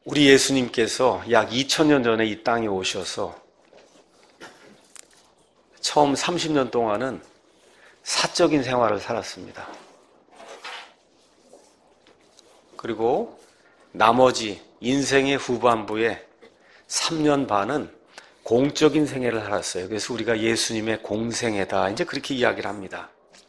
우리 예수님께서 약 2000년 전에 이 땅에 오셔서 처음 30년 동안은 사적인 생활을 살았습니다. 그리고 나머지 인생의 후반부에 3년 반은 공적인 생애를 살았어요. 그래서 우리가 예수님의 공생애다, 이제 그렇게 이야기를 합니다.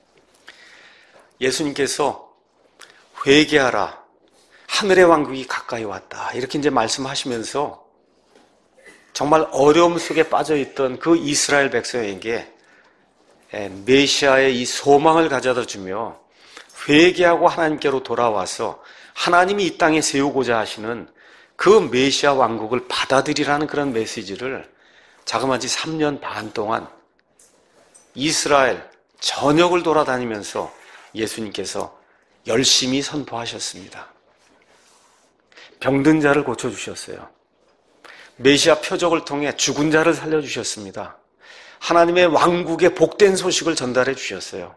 예수님께서 회개하라, 하늘의 왕국이 가까이 왔다, 이렇게 이제 말씀하시면서 정말 어려움 속에 빠져있던 그 이스라엘 백성에게 메시아의 이 소망을 가져다 주며 회개하고 하나님께로 돌아와서 하나님이 이 땅에 세우고자 하시는 그 메시아 왕국을 받아들이라는 그런 메시지를 자그마치 3년 반 동안 이스라엘 전역을 돌아다니면서 예수님께서 열심히 선포하셨습니다. 병든 자를 고쳐주셨어요. 메시아 표적을 통해 죽은 자를 살려주셨습니다. 하나님의 왕국의 복된 소식을 전달해 주셨어요.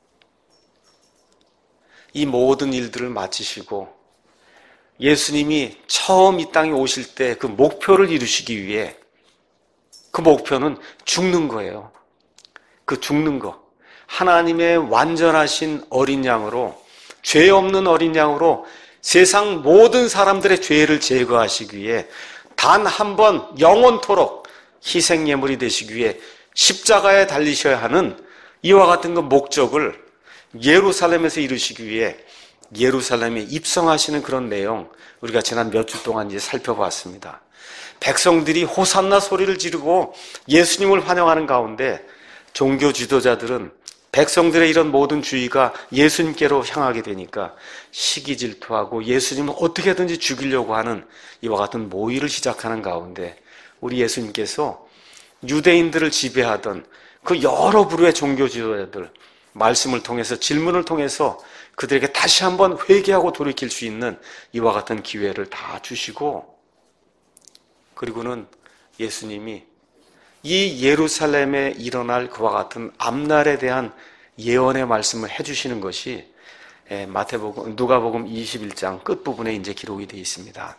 이 모든 일들을 마치시고 예수님이 처음 이 땅에 오실 때 그 목표를 이루시기 위해, 그 목표는 죽는 거예요. 그 죽는 거, 하나님의 완전하신 어린 양으로, 죄 없는 어린 양으로 세상 모든 사람들의 죄를 제거하시기 위해 단 한 번 영원토록 희생 예물이 되시기 위해 십자가에 달리셔야 하는 이와 같은 그 목적을 예루살렘에서 이루시기 위해 예루살렘에 입성하시는 그런 내용, 우리가 지난 몇 주 동안 이제 살펴봤습니다. 백성들이 호산나 소리를 지르고 예수님을 환영하는 가운데 종교 지도자들은 백성들의 이런 모든 주의가 예수님께로 향하게 되니까 시기 질투하고 예수님을 어떻게든지 죽이려고 하는 이와 같은 모의를 시작하는 가운데 우리 예수님께서 유대인들을 지배하던 그 여러 부류의 종교 지도자들, 말씀을 통해서, 질문을 통해서 그들에게 다시 한번 회개하고 돌이킬 수 있는 이와 같은 기회를 다 주시고, 그리고는 예수님이 이 예루살렘에 일어날 그와 같은 앞날에 대한 예언의 말씀을 해주시는 것이 누가복음 21장 끝부분에 이제 기록이 되어 있습니다.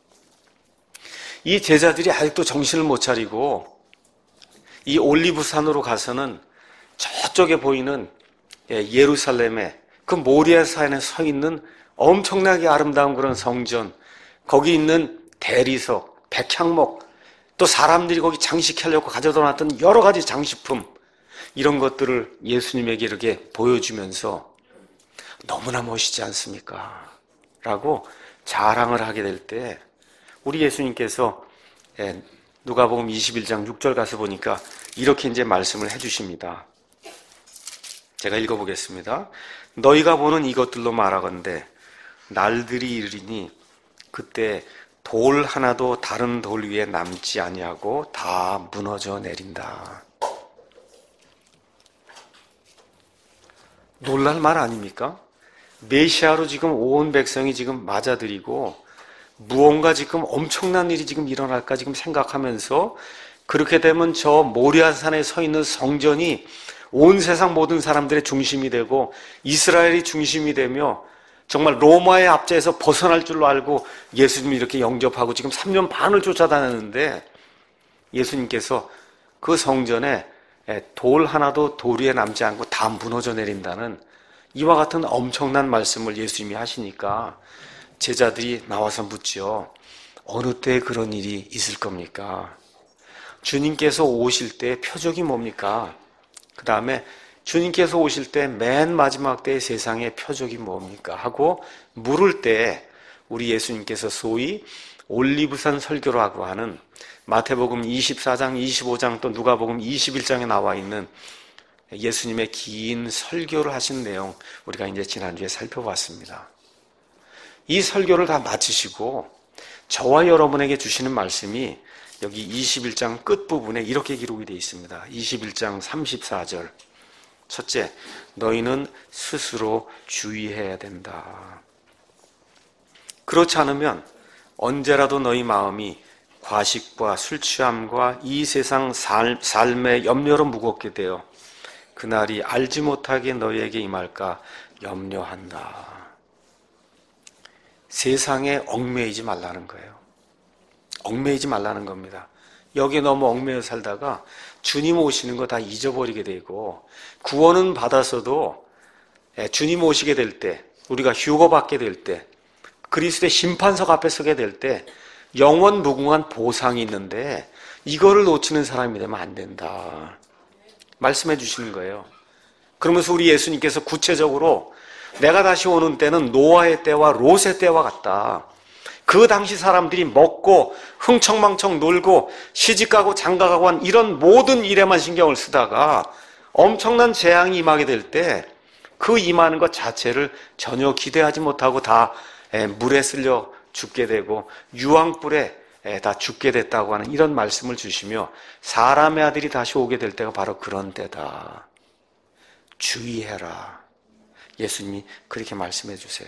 이 제자들이 아직도 정신을 못 차리고 이 올리브산으로 가서는 저쪽에 보이는 예루살렘에 그 모리아산에 서 있는 엄청나게 아름다운 그런 성전, 거기 있는 대리석, 백향목, 또 사람들이 거기 장식하려고 가져다 놨던 여러 가지 장식품, 이런 것들을 예수님에게 이렇게 보여주면서 너무나 멋있지 않습니까? 라고 자랑을 하게 될 때 우리 예수님께서 누가복음 21장 6절 가서 보니까 이렇게 이제 말씀을 해주십니다. 제가 읽어보겠습니다. 너희가 보는 이것들로 말하건대 날들이 이르리니 그때 돌 하나도 다른 돌 위에 남지 아니하고 다 무너져 내린다. 놀랄 말 아닙니까? 메시아로 지금 온 백성이 지금 맞아들이고 무언가 지금 엄청난 일이 지금 일어날까 지금 생각하면서, 그렇게 되면 저 모리아산에 서 있는 성전이 온 세상 모든 사람들의 중심이 되고 이스라엘이 중심이 되며 정말 로마의 압제에서 벗어날 줄로 알고 예수님이 이렇게 영접하고 지금 3년 반을 쫓아다녔는데, 예수님께서 그 성전에 돌 하나도 돌 위에 남지 않고 다 무너져 내린다는 이와 같은 엄청난 말씀을 예수님이 하시니까 제자들이 나와서 묻지요. 어느 때 그런 일이 있을 겁니까? 주님께서 오실 때 표적이 뭡니까? 그 다음에 주님께서 오실 때 맨 마지막 때의 세상의 표적이 뭡니까? 하고 물을 때 우리 예수님께서 소위 올리브산 설교라고 하는 마태복음 24장, 25장 또 누가복음 21장에 나와 있는 예수님의 긴 설교를 하신 내용, 우리가 이제 지난주에 살펴봤습니다. 이 설교를 다 마치시고 저와 여러분에게 주시는 말씀이 여기 21장 끝부분에 이렇게 기록이 되어 있습니다. 21장 34절. 첫째, 너희는 스스로 주의해야 된다. 그렇지 않으면 언제라도 너희 마음이 과식과 술 취함과 이 세상 삶의 염려로 무겁게 되어 그날이 알지 못하게 너희에게 임할까 염려한다. 세상에 얽매이지 말라는 거예요. 얽매이지 말라는 겁니다. 여기에 너무 얽매여 살다가 주님 오시는 거 다 잊어버리게 되고, 구원은 받았어도 주님 오시게 될 때, 우리가 휴거받게 될 때, 그리스도의 심판석 앞에 서게 될 때 영원 무궁한 보상이 있는데 이거를 놓치는 사람이 되면 안 된다 말씀해 주시는 거예요. 그러면서 우리 예수님께서 구체적으로 내가 다시 오는 때는 노아의 때와 롯의 때와 같다. 그 당시 사람들이 먹고 흥청망청 놀고 시집가고 장가가고 한 이런 모든 일에만 신경을 쓰다가 엄청난 재앙이 임하게 될 때 그 임하는 것 자체를 전혀 기대하지 못하고 다 물에 쓸려 죽게 되고 유황불에 다 죽게 됐다고 하는 이런 말씀을 주시며, 사람의 아들이 다시 오게 될 때가 바로 그런 때다. 주의해라. 예수님이 그렇게 말씀해 주세요.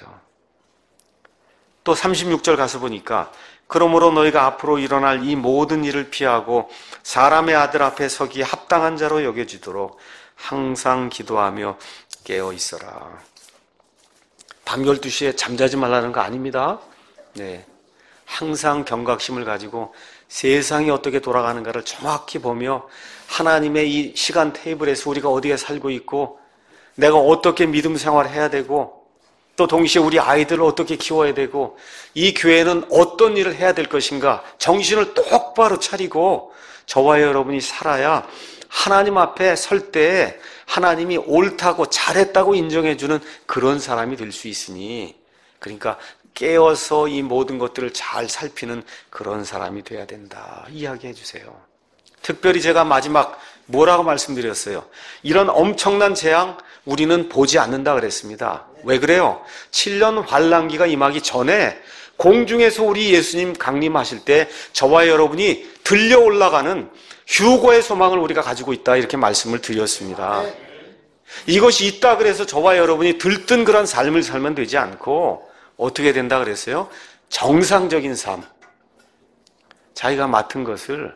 또 36절 가서 보니까 그러므로 너희가 앞으로 일어날 이 모든 일을 피하고 사람의 아들 앞에 서기에 합당한 자로 여겨지도록 항상 기도하며 깨어 있어라. 밤 12시에 잠자지 말라는 거 아닙니다. 네. 항상 경각심을 가지고 세상이 어떻게 돌아가는가를 정확히 보며 하나님의 이 시간 테이블에서 우리가 어디에 살고 있고 내가 어떻게 믿음 생활을 해야 되고 또 동시에 우리 아이들을 어떻게 키워야 되고 이 교회는 어떤 일을 해야 될 것인가 정신을 똑바로 차리고 저와 여러분이 살아야 하나님 앞에 설 때 하나님이 옳다고 잘했다고 인정해주는 그런 사람이 될 수 있으니, 그러니까 깨어서 이 모든 것들을 잘 살피는 그런 사람이 돼야 된다 이야기해 주세요. 특별히 제가 마지막 뭐라고 말씀드렸어요? 이런 엄청난 재앙 우리는 보지 않는다 그랬습니다. 왜 그래요? 7년 환란기가 임하기 전에 공중에서 우리 예수님 강림하실 때 저와 여러분이 들려 올라가는 휴거의 소망을 우리가 가지고 있다 이렇게 말씀을 드렸습니다. 이것이 있다 그래서 저와 여러분이 들뜬 그런 삶을 살면 되지 않고 어떻게 된다 그랬어요? 정상적인 삶, 자기가 맡은 것을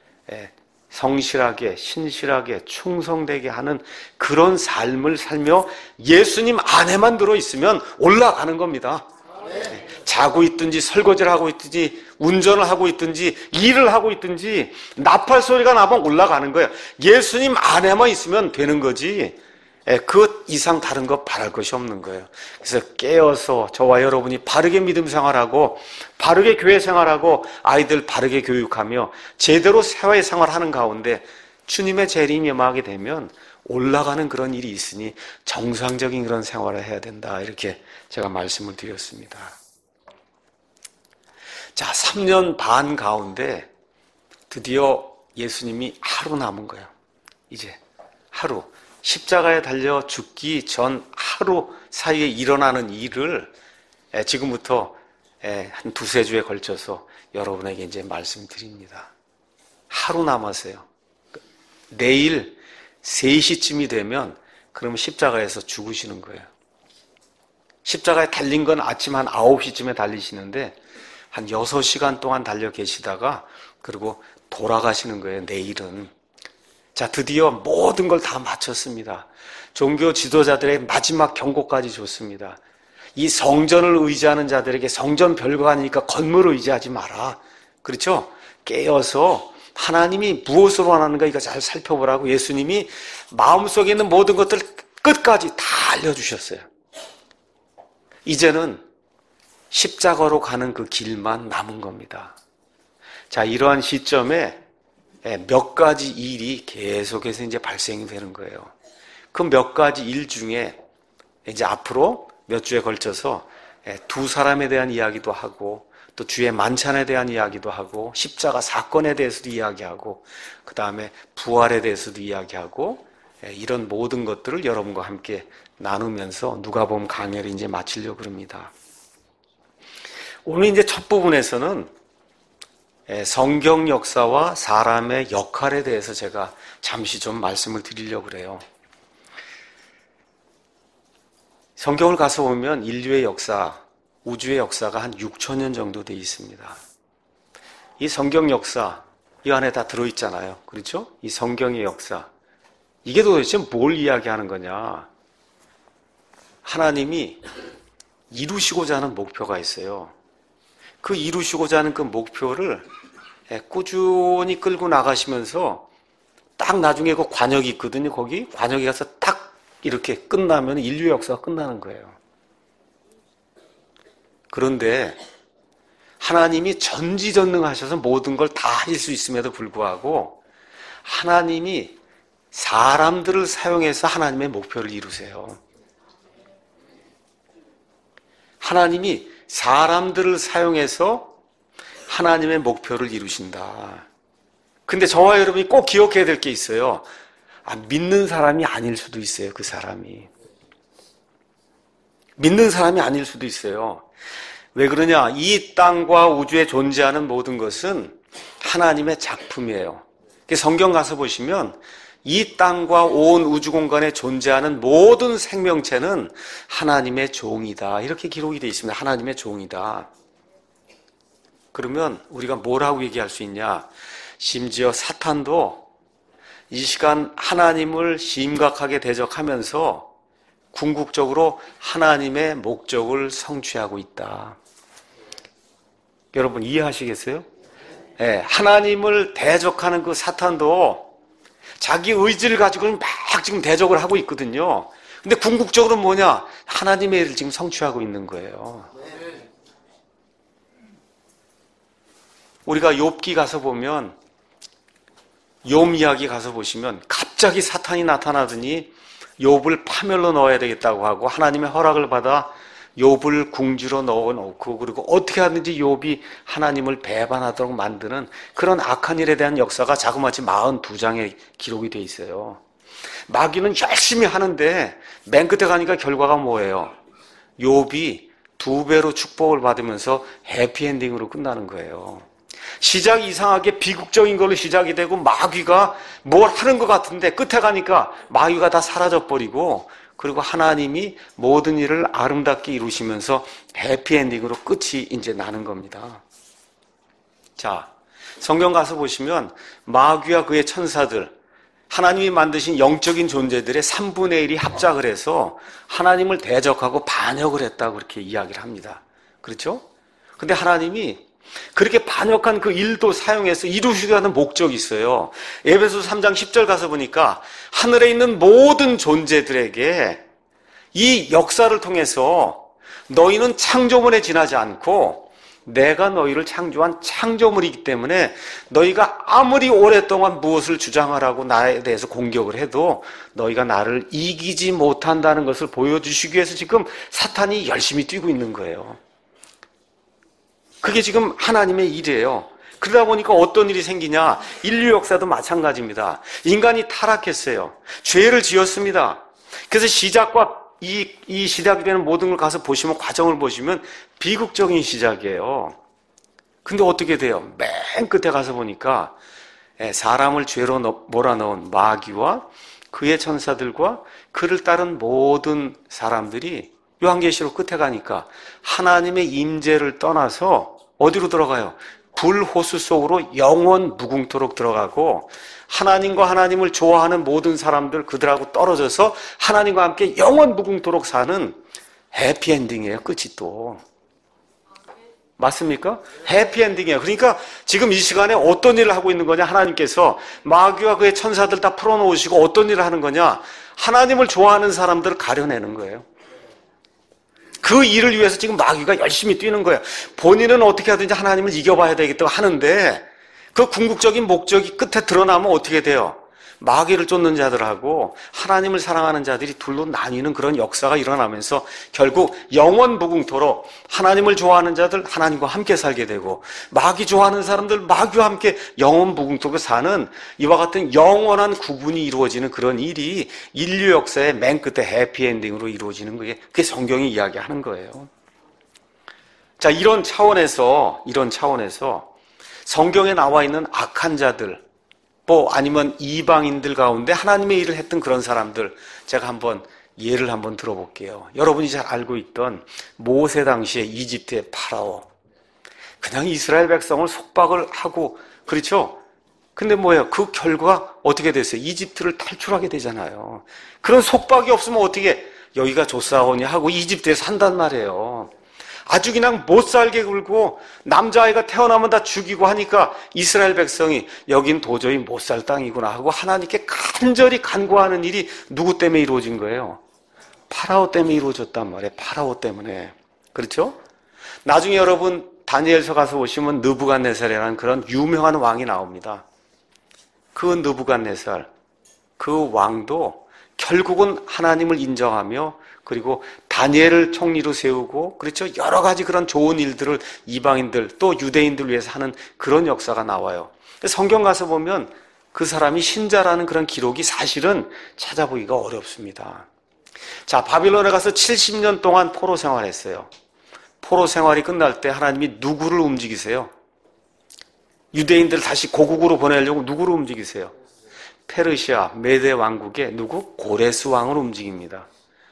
성실하게 신실하게 충성되게 하는 그런 삶을 살며 예수님 안에만 들어있으면 올라가는 겁니다. 자고 있든지 설거지를 하고 있든지 운전을 하고 있든지 일을 하고 있든지 나팔 소리가 나면 올라가는 거예요. 예수님 안에만 있으면 되는 거지 그 이상 다른 거 바랄 것이 없는 거예요. 그래서 깨어서 저와 여러분이 바르게 믿음 생활하고 바르게 교회 생활하고 아이들 바르게 교육하며 제대로 사회 생활하는 가운데 주님의 재림이 임하게 되면 올라가는 그런 일이 있으니 정상적인 그런 생활을 해야 된다 이렇게 제가 말씀을 드렸습니다. 자, 3년 반 가운데 드디어 예수님이 하루 남은 거예요. 이제 하루, 십자가에 달려 죽기 전 하루 사이에 일어나는 일을 지금부터 한 두세 주에 걸쳐서 여러분에게 이제 말씀드립니다. 하루 남았어요. 내일 3시쯤이 되면 그러면 십자가에서 죽으시는 거예요. 십자가에 달린 건 아침 한 9시쯤에 달리시는데 한 6시간 동안 달려 계시다가 그리고 돌아가시는 거예요. 내일은. 자, 드디어 모든 걸 다 마쳤습니다. 종교 지도자들의 마지막 경고까지 줬습니다. 이 성전을 의지하는 자들에게 성전 별거 아니니까 건물을 의지하지 마라. 그렇죠? 깨어서 하나님이 무엇으로 원하는가 이거 잘 살펴보라고 예수님이 마음속에 있는 모든 것들 끝까지 다 알려주셨어요. 이제는 십자가로 가는 그 길만 남은 겁니다. 자, 이러한 시점에 몇 가지 일이 계속해서 이제 발생이 되는 거예요. 그 몇 가지 일 중에 이제 앞으로 몇 주에 걸쳐서 두 사람에 대한 이야기도 하고 또 주의 만찬에 대한 이야기도 하고 십자가 사건에 대해서도 이야기하고 그 다음에 부활에 대해서도 이야기하고 이런 모든 것들을 여러분과 함께 나누면서 누가복음 강해를 이제 마치려고 합니다. 오늘 이제 첫 부분에서는 성경 역사와 사람의 역할에 대해서 제가 잠시 좀 말씀을 드리려고 그래요. 성경을 가서 보면 인류의 역사, 우주의 역사가 한 6,000년 정도 되어 있습니다. 이 성경 역사, 이 안에 다 들어있잖아요. 그렇죠? 이 성경의 역사. 이게 도대체 뭘 이야기하는 거냐? 하나님이 이루시고자 하는 목표가 있어요. 그 이루시고자 하는 그 목표를 꾸준히 끌고 나가시면서 딱 나중에 그 관역이 있거든요. 거기 관역에 가서 딱 이렇게 끝나면 인류 역사가 끝나는 거예요. 그런데 하나님이 전지전능하셔서 모든 걸 다 하실 수 있음에도 불구하고 하나님이 사람들을 사용해서 하나님의 목표를 이루세요. 하나님이 사람들을 사용해서 하나님의 목표를 이루신다. 근데 저와 여러분이 꼭 기억해야 될 게 있어요. 믿는 사람이 아닐 수도 있어요. 그 사람이. 믿는 사람이 아닐 수도 있어요. 왜 그러냐? 이 땅과 우주에 존재하는 모든 것은 하나님의 작품이에요. 성경 가서 보시면 이 땅과 온 우주 공간에 존재하는 모든 생명체는 하나님의 종이다. 이렇게 기록이 되어 있습니다. 하나님의 종이다. 그러면 우리가 뭐라고 얘기할 수 있냐? 심지어 사탄도 이 시간 하나님을 심각하게 대적하면서 궁극적으로 하나님의 목적을 성취하고 있다. 여러분 이해하시겠어요? 네, 하나님을 대적하는 그 사탄도 자기 의지를 가지고 막 지금 대적을 하고 있거든요. 근데 궁극적으로 뭐냐? 하나님의 일을 지금 성취하고 있는 거예요. 우리가 욥기 가서 보면 욥 이야기 가서 보시면 갑자기 사탄이 나타나더니 욥을 파멸로 넣어야 되겠다고 하고 하나님의 허락을 받아 욥을 궁지로 넣어놓고 그리고 어떻게 하든지 욥이 하나님을 배반하도록 만드는 그런 악한 일에 대한 역사가 자그마치 42장에 기록이 돼 있어요. 마귀는 열심히 하는데 맨 끝에 가니까 결과가 뭐예요? 욥이 2배로 축복을 받으면서 해피엔딩으로 끝나는 거예요. 시작이 이상하게 비극적인 걸로 시작이 되고 마귀가 뭘 하는 것 같은데 끝에 가니까 마귀가 다 사라져버리고 그리고 하나님이 모든 일을 아름답게 이루시면서 해피엔딩으로 끝이 이제 나는 겁니다. 자, 성경 가서 보시면 마귀와 그의 천사들, 하나님이 만드신 영적인 존재들의 3분의 1이 합작을 해서 하나님을 대적하고 반역을 했다고 그렇게 이야기를 합니다. 그렇죠? 근데 하나님이 그렇게 반역한 그 일도 사용해서 이루시려 하는 목적이 있어요. 에베소서 3장 10절 가서 보니까 하늘에 있는 모든 존재들에게 이 역사를 통해서 너희는 창조물에 지나지 않고 내가 너희를 창조한 창조물이기 때문에 너희가 아무리 오랫동안 무엇을 주장하라고 나에 대해서 공격을 해도 너희가 나를 이기지 못한다는 것을 보여주시기 위해서 지금 사탄이 열심히 뛰고 있는 거예요. 그게 지금 하나님의 일이에요. 그러다 보니까 어떤 일이 생기냐? 인류 역사도 마찬가지입니다. 인간이 타락했어요. 죄를 지었습니다. 그래서 시작과 이 시작이 되는 모든 걸 가서 보시면 과정을 보시면 비극적인 시작이에요. 근데 어떻게 돼요? 맨 끝에 가서 보니까 사람을 죄로 몰아넣은 마귀와 그의 천사들과 그를 따른 모든 사람들이 요한계시록 끝에 가니까 하나님의 임재를 떠나서 어디로 들어가요? 불호수 속으로 영원 무궁토록 들어가고 하나님과 하나님을 좋아하는 모든 사람들 그들하고 떨어져서 하나님과 함께 영원 무궁토록 사는 해피엔딩이에요. 끝이 또. 맞습니까? 해피엔딩이에요. 그러니까 지금 이 시간에 어떤 일을 하고 있는 거냐? 하나님께서 마귀와 그의 천사들 다 풀어놓으시고 어떤 일을 하는 거냐? 하나님을 좋아하는 사람들을 가려내는 거예요. 그 일을 위해서 지금 마귀가 열심히 뛰는 거예요. 본인은 어떻게 하든지 하나님을 이겨봐야 되겠다고 하는데 그 궁극적인 목적이 끝에 드러나면 어떻게 돼요? 마귀를 쫓는 자들하고 하나님을 사랑하는 자들이 둘로 나뉘는 그런 역사가 일어나면서 결국 영원 무궁토록 하나님을 좋아하는 자들 하나님과 함께 살게 되고 마귀 좋아하는 사람들 마귀와 함께 영원 무궁토록 사는 이와 같은 영원한 구분이 이루어지는 그런 일이 인류 역사의 맨 끝에 해피엔딩으로 이루어지는 거예요. 그게 성경이 이야기하는 거예요. 자, 이런 차원에서 성경에 나와 있는 악한 자들 아니면 이방인들 가운데 하나님의 일을 했던 그런 사람들 제가 한번 예를 한번 들어볼게요. 여러분이 잘 알고 있던 모세 당시에 이집트의 파라오 그냥 이스라엘 백성을 속박을 하고 그렇죠? 근데 뭐예요? 그 결과가 어떻게 됐어요? 이집트를 탈출하게 되잖아요. 그런 속박이 없으면 어떻게 여기가 좋사오니 하고 이집트에서 산단 말이에요. 아주 그냥 못 살게 굴고 남자아이가 태어나면 다 죽이고 하니까 이스라엘 백성이 여긴 도저히 못 살 땅이구나 하고 하나님께 간절히 간구하는 일이 누구 때문에 이루어진 거예요? 파라오 때문에 이루어졌단 말이에요. 파라오 때문에. 그렇죠? 나중에 여러분 다니엘서 가서 보시면 느부갓네살이라는 그런 유명한 왕이 나옵니다. 그 느부갓네살, 그 왕도 결국은 하나님을 인정하며 그리고 다니엘을 총리로 세우고 그렇죠? 여러 가지 그런 좋은 일들을 이방인들 또 유대인들 위해서 하는 그런 역사가 나와요. 성경 가서 보면 그 사람이 신자라는 그런 기록이 사실은 찾아보기가 어렵습니다. 자, 바빌론에 가서 70년 동안 포로 생활했어요. 포로 생활이 끝날 때 하나님이 누구를 움직이세요? 유대인들 다시 고국으로 보내려고 누구를 움직이세요? 페르시아, 메데 왕국의 누구? 고레스 왕을 움직입니다.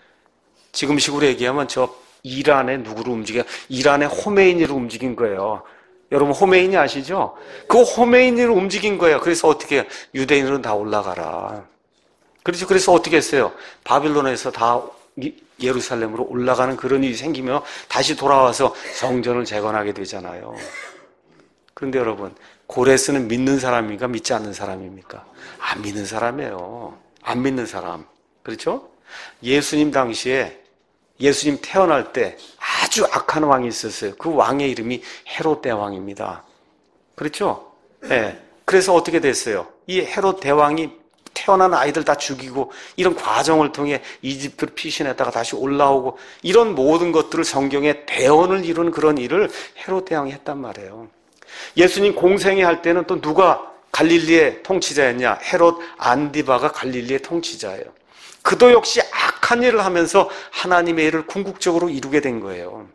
지금식으로 얘기하면 저 이란의 누구를 움직여? 이란의 호메이니를 움직인 거예요. 여러분 호메이니 아시죠? 그 호메이니를 움직인 거예요. 그래서 어떻게 해요? 유대인들은 다 올라가라. 그렇죠. 그래서 어떻게 했어요? 바빌론에서 다 예루살렘으로 올라가는 그런 일이 생기며 다시 돌아와서 성전을 재건하게 되잖아요. 그런데 여러분 고레스는 믿는 사람입니까? 믿지 않는 사람입니까? 안 믿는 사람이에요. 안 믿는 사람. 그렇죠? 예수님 당시에 예수님 태어날 때 아주 악한 왕이 있었어요. 그 왕의 이름이 헤롯 대왕입니다. 그렇죠? 네. 그래서 어떻게 됐어요? 이 헤롯 대왕이 태어난 아이들 다 죽이고 이런 과정을 통해 이집트를 피신했다가 다시 올라오고 이런 모든 것들을 성경에 대언을 이루는 그런 일을 헤롯 대왕이 했단 말이에요. 예수님 공생애 할 때는 또 누가 갈릴리의 통치자였냐? 헤롯 안디바가 갈릴리의 통치자예요. 그도 역시 악한 일을 하면서 하나님의 일을 궁극적으로 이루게 된 거예요.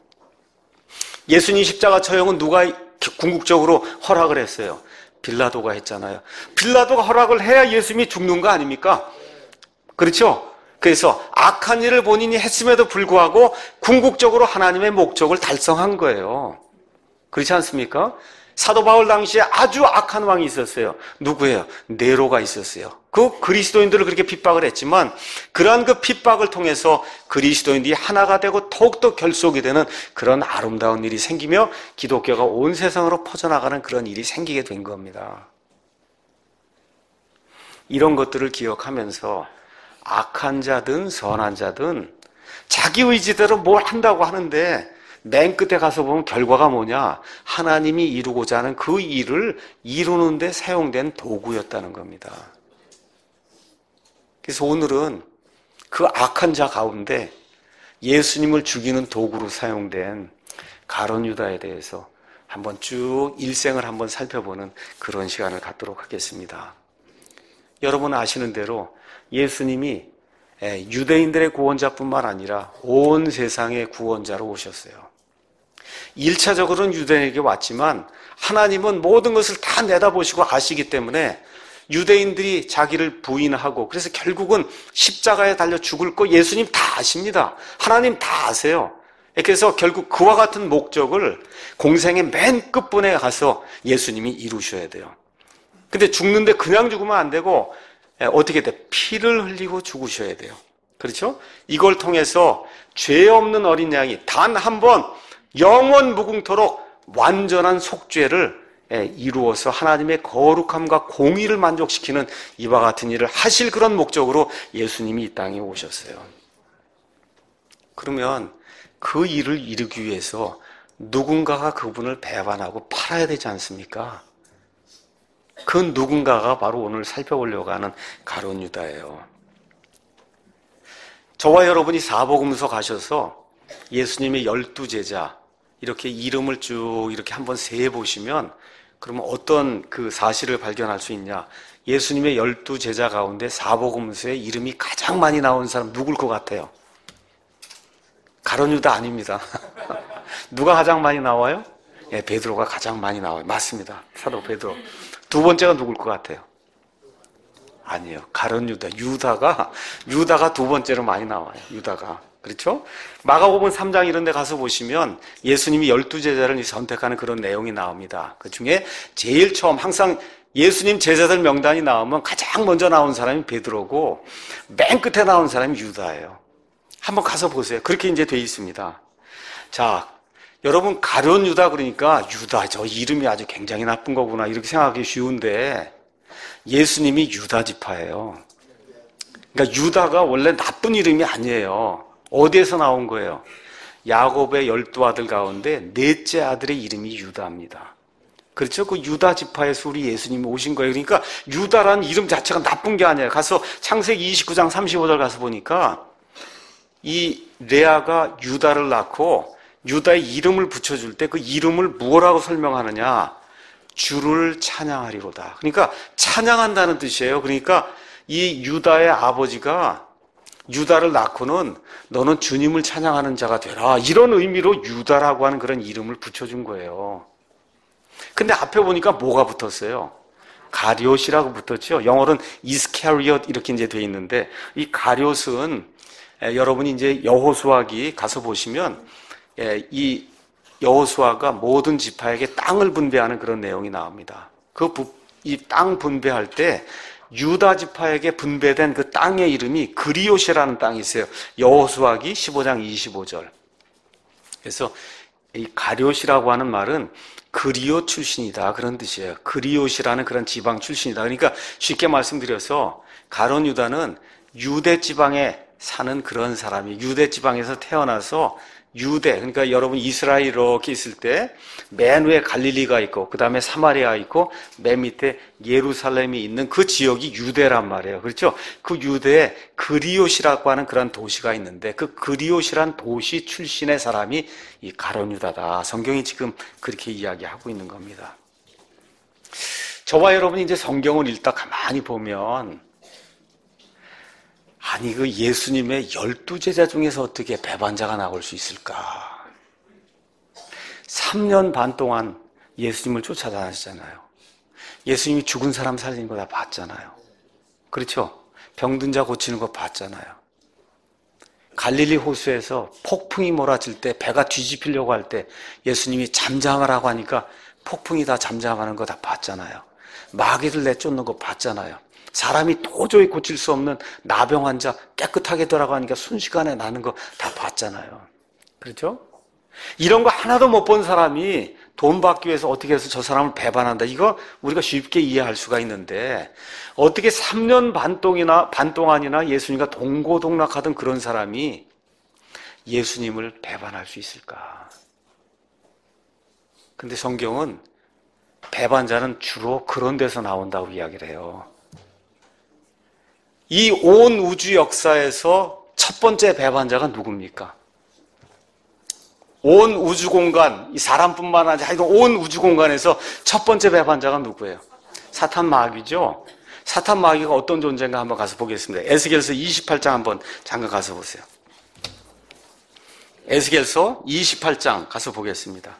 예수님 십자가 처형은 누가 궁극적으로 허락을 했어요? 빌라도가 했잖아요. 빌라도가 허락을 해야 예수님이 죽는 거 아닙니까? 그렇죠? 그래서 악한 일을 본인이 했음에도 불구하고 궁극적으로 하나님의 목적을 달성한 거예요. 그렇지 않습니까? 사도 바울 당시에 아주 악한 왕이 있었어요. 누구예요? 네로가 있었어요. 그 그리스도인들을 그렇게 핍박을 했지만 그러한 그 핍박을 통해서 그리스도인들이 하나가 되고 더욱더 결속이 되는 그런 아름다운 일이 생기며 기독교가 온 세상으로 퍼져나가는 그런 일이 생기게 된 겁니다. 이런 것들을 기억하면서 악한 자든 선한 자든 자기 의지대로 뭘 한다고 하는데 맨 끝에 가서 보면 결과가 뭐냐? 하나님이 이루고자 하는 그 일을 이루는 데 사용된 도구였다는 겁니다. 그래서 오늘은 그 악한 자 가운데 예수님을 죽이는 도구로 사용된 가룟 유다에 대해서 한번 쭉 일생을 한번 살펴보는 그런 시간을 갖도록 하겠습니다. 여러분 아시는 대로 예수님이 유대인들의 구원자뿐만 아니라 온 세상의 구원자로 오셨어요. 1차적으로는 유대인에게 왔지만 하나님은 모든 것을 다 내다보시고 아시기 때문에 유대인들이 자기를 부인하고 그래서 결국은 십자가에 달려 죽을 거 예수님 다 아십니다. 하나님 다 아세요. 그래서 결국 그와 같은 목적을 공생의 맨 끝분에 가서 예수님이 이루셔야 돼요. 근데 죽는데 그냥 죽으면 안 되고 어떻게 돼? 피를 흘리고 죽으셔야 돼요. 그렇죠? 이걸 통해서 죄 없는 어린 양이 단 한 번 영원 무궁토록 완전한 속죄를 이루어서 하나님의 거룩함과 공의를 만족시키는 이와 같은 일을 하실 그런 목적으로 예수님이 이 땅에 오셨어요. 그러면 그 일을 이루기 위해서 누군가가 그분을 배반하고 팔아야 되지 않습니까? 그 누군가가 바로 오늘 살펴보려고 하는 가룟 유다예요. 저와 여러분이 사복음서 가셔서 예수님의 12제자 이렇게 이름을 쭉 이렇게 한번 세보시면 그러면 어떤 그 사실을 발견할 수 있냐? 예수님의 12제자 가운데 사복음서에 이름이 가장 많이 나온 사람 누굴 것 같아요? 가룟 유다 아닙니다. 누가 가장 많이 나와요? 예, 베드로가 가장 많이 나와요. 맞습니다. 사도 베드로. 두 번째가 누굴 것 같아요? 아니에요. 가룟 유다. 유다가 두 번째로 많이 나와요. 유다가. 그렇죠? 마가복음 3장 이런 데 가서 보시면 예수님이 12제자를 선택하는 그런 내용이 나옵니다. 그 중에 제일 처음 항상 예수님 제자들 명단이 나오면 가장 먼저 나온 사람이 베드로고 맨 끝에 나온 사람이 유다예요. 한번 가서 보세요. 그렇게 이제 돼 있습니다. 자, 여러분 가룟 유다 그러니까 유다 저 이름이 아주 굉장히 나쁜 거구나 이렇게 생각하기 쉬운데 예수님이 유다 지파예요. 그러니까 유다가 원래 나쁜 이름이 아니에요. 어디에서 나온 거예요? 야곱의 12아들 가운데 넷째 아들의 이름이 유다입니다. 그렇죠? 그 유다 지파에서 우리 예수님이 오신 거예요. 그러니까 유다라는 이름 자체가 나쁜 게 아니에요. 가서 창세기 29장 35절 가서 보니까 이 레아가 유다를 낳고 유다의 이름을 붙여줄 때 그 이름을 뭐라고 설명하느냐? 주를 찬양하리로다. 그러니까 찬양한다는 뜻이에요. 그러니까 이 유다의 아버지가 유다를 낳고는 너는 주님을 찬양하는 자가 되라. 이런 의미로 유다라고 하는 그런 이름을 붙여준 거예요. 근데 앞에 보니까 뭐가 붙었어요? 가룟이라고 붙었죠. 영어로는 이스카리엇 이렇게 이제 돼 있는데 이 가룟은 여러분이 이제 여호수아기 가서 보시면 이 여호수아가 모든 지파에게 땅을 분배하는 그런 내용이 나옵니다. 이 땅 분배할 때 유다 지파에게 분배된 그 땅의 이름이 그리옷이라는 땅이 있어요. 여호수아기 15장 25절. 그래서 이 가룟이라고 하는 말은 그리옷 출신이다 그런 뜻이에요. 그리옷이라는 그런 지방 출신이다. 그러니까 쉽게 말씀드려서 가룟 유다는 유대 지방에 사는 그런 사람이 유대 지방에서 태어나서 유대, 그러니까 여러분 이스라엘 이렇게 있을 때 맨 위에 갈릴리가 있고 그 다음에 사마리아 있고 맨 밑에 예루살렘이 있는 그 지역이 유대란 말이에요. 그렇죠? 그 유대에 그리옷이라고 하는 그런 도시가 있는데 그 그리옷이란 도시 출신의 사람이 이 가룟 유다다. 성경이 지금 그렇게 이야기하고 있는 겁니다. 저와 여러분이 이제 성경을 읽다 가만히 보면 아니 그 예수님의 12제자 중에서 어떻게 배반자가 나올 수 있을까? 3년 반 동안 예수님을 쫓아다녔잖아요. 예수님이 죽은 사람 살리는 거 다 봤잖아요. 그렇죠? 병든 자 고치는 거 봤잖아요. 갈릴리 호수에서 폭풍이 몰아칠 때 배가 뒤집히려고 할 때 예수님이 잠잠하라고 하니까 폭풍이 다 잠잠하는 거 다 봤잖아요. 마귀를 내쫓는 거 봤잖아요. 사람이 도저히 고칠 수 없는 나병 환자 깨끗하게 돌아가니까 순식간에 나는 거 다 봤잖아요. 그렇죠? 이런 거 하나도 못 본 사람이 돈 받기 위해서 어떻게 해서 저 사람을 배반한다. 이거 우리가 쉽게 이해할 수가 있는데 어떻게 3년 반 동안이나 예수님과 동고동락하던 그런 사람이 예수님을 배반할 수 있을까? 근데 성경은 배반자는 주로 그런 데서 나온다고 이야기를 해요. 이 온 우주 역사에서 첫 번째 배반자가 누굽니까? 온 우주 공간, 이 사람뿐만 아니라 하여튼 온 우주 공간에서 첫 번째 배반자가 누구예요? 사탄 마귀죠? 사탄 마귀가 어떤 존재인가 한번 가서 보겠습니다. 에스겔서 28장 한번 잠깐 가서 보세요. 에스겔서 28장 가서 보겠습니다.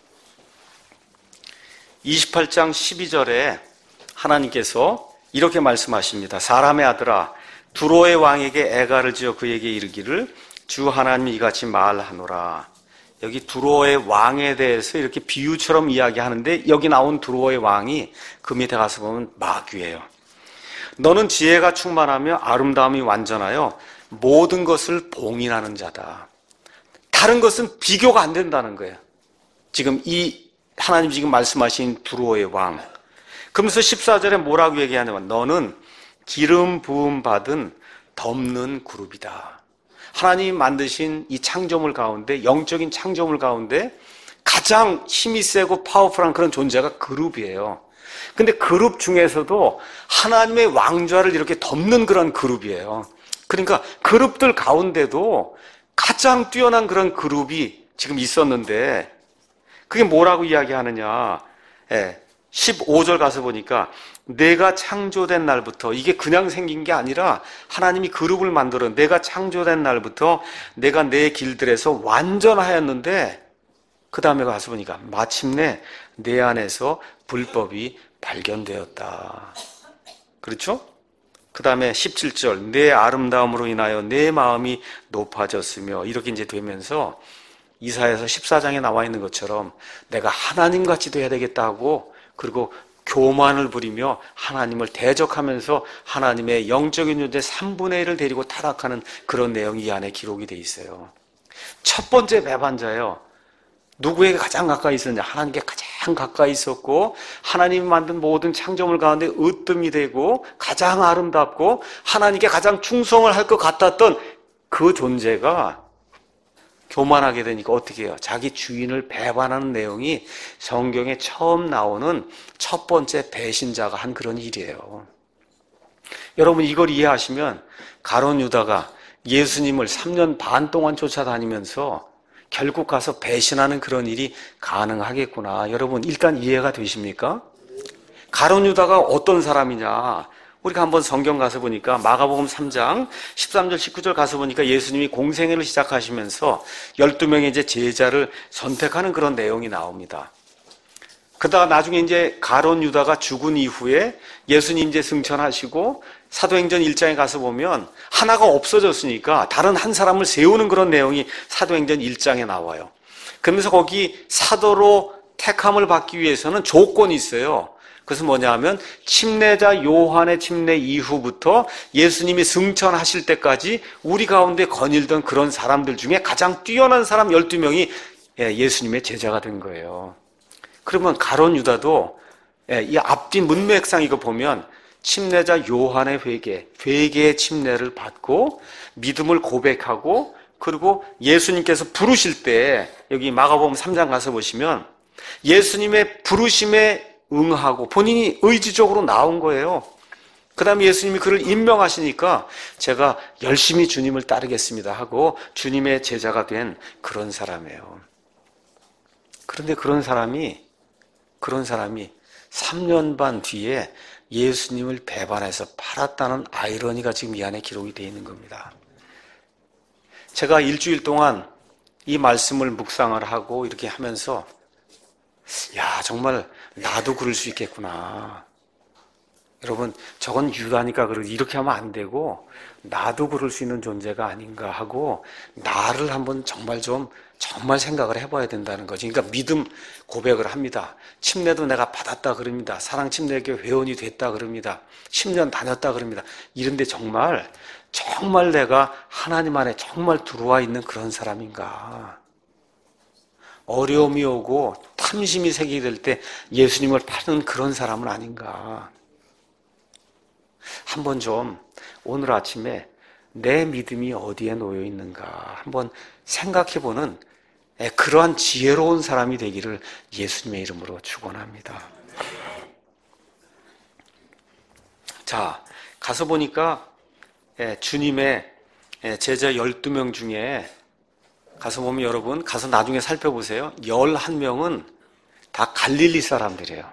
28장 12절에 하나님께서 이렇게 말씀하십니다. 사람의 아들아, 두로의 왕에게 애가를 지어 그에게 이르기를 주 하나님이 이같이 말하노라. 여기 두로의 왕에 대해서 이렇게 비유처럼 이야기하는데 여기 나온 두로의 왕이 그 밑에 가서 보면 마귀예요. 너는 지혜가 충만하며 아름다움이 완전하여 모든 것을 봉인하는 자다. 다른 것은 비교가 안 된다는 거예요. 지금 이 하나님 지금 말씀하신 두로의 왕. 그러면서 14절에 뭐라고 얘기하냐면 너는 기름 부음 받은 덮는 그룹이다. 하나님이 만드신 이 창조물 가운데 영적인 창조물 가운데 가장 힘이 세고 파워풀한 그런 존재가 그룹이에요. 근데 그룹 중에서도 하나님의 왕좌를 이렇게 덮는 그런 그룹이에요. 그러니까 그룹들 가운데도 가장 뛰어난 그런 그룹이 지금 있었는데 그게 뭐라고 이야기하느냐. 15절 가서 보니까 내가 창조된 날부터 이게 그냥 생긴 게 아니라 하나님이 그룹을 만들어 내가 창조된 날부터 내가 내 길들에서 완전하였는데 그 다음에 가서 보니까 마침내 내 안에서 불법이 발견되었다. 그렇죠? 그 다음에 17절 내 아름다움으로 인하여 내 마음이 높아졌으며 이렇게 이제 되면서 이사야서 14장에 나와 있는 것처럼 내가 하나님같이 돼야 되겠다고 그리고 교만을 부리며 하나님을 대적하면서 하나님의 영적인 존재 3분의 1을 데리고 타락하는 그런 내용이 이 안에 기록이 돼 있어요. 첫 번째 배반자예요. 누구에게 가장 가까이 있었냐? 하나님께 가장 가까이 있었고 하나님이 만든 모든 창조물 가운데 으뜸이 되고 가장 아름답고 하나님께 가장 충성을 할 것 같았던 그 존재가 교만하게 되니까 어떻게 해요? 자기 주인을 배반하는 내용이 성경에 처음 나오는 첫 번째 배신자가 한 그런 일이에요. 여러분 이걸 이해하시면 가룟 유다가 예수님을 3년 반 동안 쫓아다니면서 결국 가서 배신하는 그런 일이 가능하겠구나. 여러분 일단 이해가 되십니까? 가룟 유다가 어떤 사람이냐? 우리가 한번 성경 가서 보니까 마가복음 3장 13절 19절 가서 보니까 예수님이 공생애를 시작하시면서 12명의 이제 제자를 선택하는 그런 내용이 나옵니다. 그러다가 나중에 이제 가룟 유다가 죽은 이후에 예수님 이제 승천하시고 사도행전 1장에 가서 보면 하나가 없어졌으니까 다른 한 사람을 세우는 그런 내용이 사도행전 1장에 나와요. 그러면서 거기 사도로 택함을 받기 위해서는 조건이 있어요. 그것은 뭐냐 하면 침례자 요한의 침례 이후부터 예수님이 승천하실 때까지 우리 가운데 거닐던 그런 사람들 중에 가장 뛰어난 사람 12명이 예수님의 제자가 된 거예요. 그러면 가룟 유다도 이 앞뒤 문맥상 이거 보면 침례자 요한의 회개의 침례를 받고 믿음을 고백하고 그리고 예수님께서 부르실 때 여기 마가복음 3장 가서 보시면 예수님의 부르심에 응하고 본인이 의지적으로 나온 거예요. 그 다음에 예수님이 그를 임명하시니까 제가 열심히 주님을 따르겠습니다 하고 주님의 제자가 된 그런 사람이에요. 그런데 그런 사람이 3년 반 뒤에 예수님을 배반해서 팔았다는 아이러니가 지금 이 안에 기록이 되어 있는 겁니다. 제가 일주일 동안 이 말씀을 묵상을 하고 이렇게 하면서 야 정말 나도 그럴 수 있겠구나. 여러분 저건 유다니까 이렇게 하면 안 되고 나도 그럴 수 있는 존재가 아닌가 하고 나를 한번 정말 생각을 해봐야 된다는 거지. 그러니까 믿음 고백을 합니다. 침례도 내가 받았다 그럽니다. 사랑침례교회 회원이 됐다 그럽니다. 10년 다녔다 그럽니다. 이런데 정말 내가 하나님 안에 정말 들어와 있는 그런 사람인가. 어려움이 오고 탐심이 생기게 될 때 예수님을 파는 그런 사람은 아닌가. 한번 좀 오늘 아침에 내 믿음이 어디에 놓여 있는가 한번 생각해보는 그러한 지혜로운 사람이 되기를 예수님의 이름으로 축원합니다. 자, 가서 보니까 주님의 제자 12명 중에 가서 보면 여러분 가서 나중에 살펴보세요. 11명은 다 갈릴리 사람들이에요.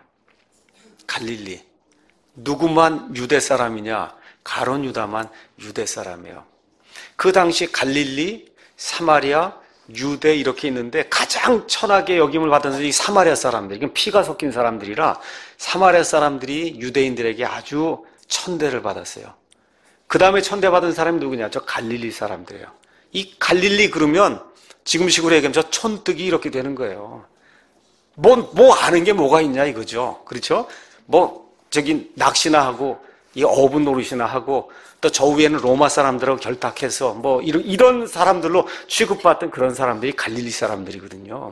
갈릴리. 누구만 유대 사람이냐? 가룟 유다만 유대 사람이에요. 그 당시 갈릴리, 사마리아, 유대 이렇게 있는데 가장 천하게 여김을 받은 사람이 사마리아 사람들. 이건 피가 섞인 사람들이라 사마리아 사람들이 유대인들에게 아주 천대를 받았어요. 그 다음에 천대받은 사람이 누구냐? 저 갈릴리 사람들이에요. 이 갈릴리 그러면 지금식으로 얘기하면 저 촌뜨기 이렇게 되는 거예요. 뭐 아는 게 뭐가 있냐 이거죠. 그렇죠? 저기 낚시나 하고 이 어분 노릇이나 하고 또 저 위에는 로마 사람들하고 결탁해서 이런 사람들로 취급받던 그런 사람들이 갈릴리 사람들이거든요.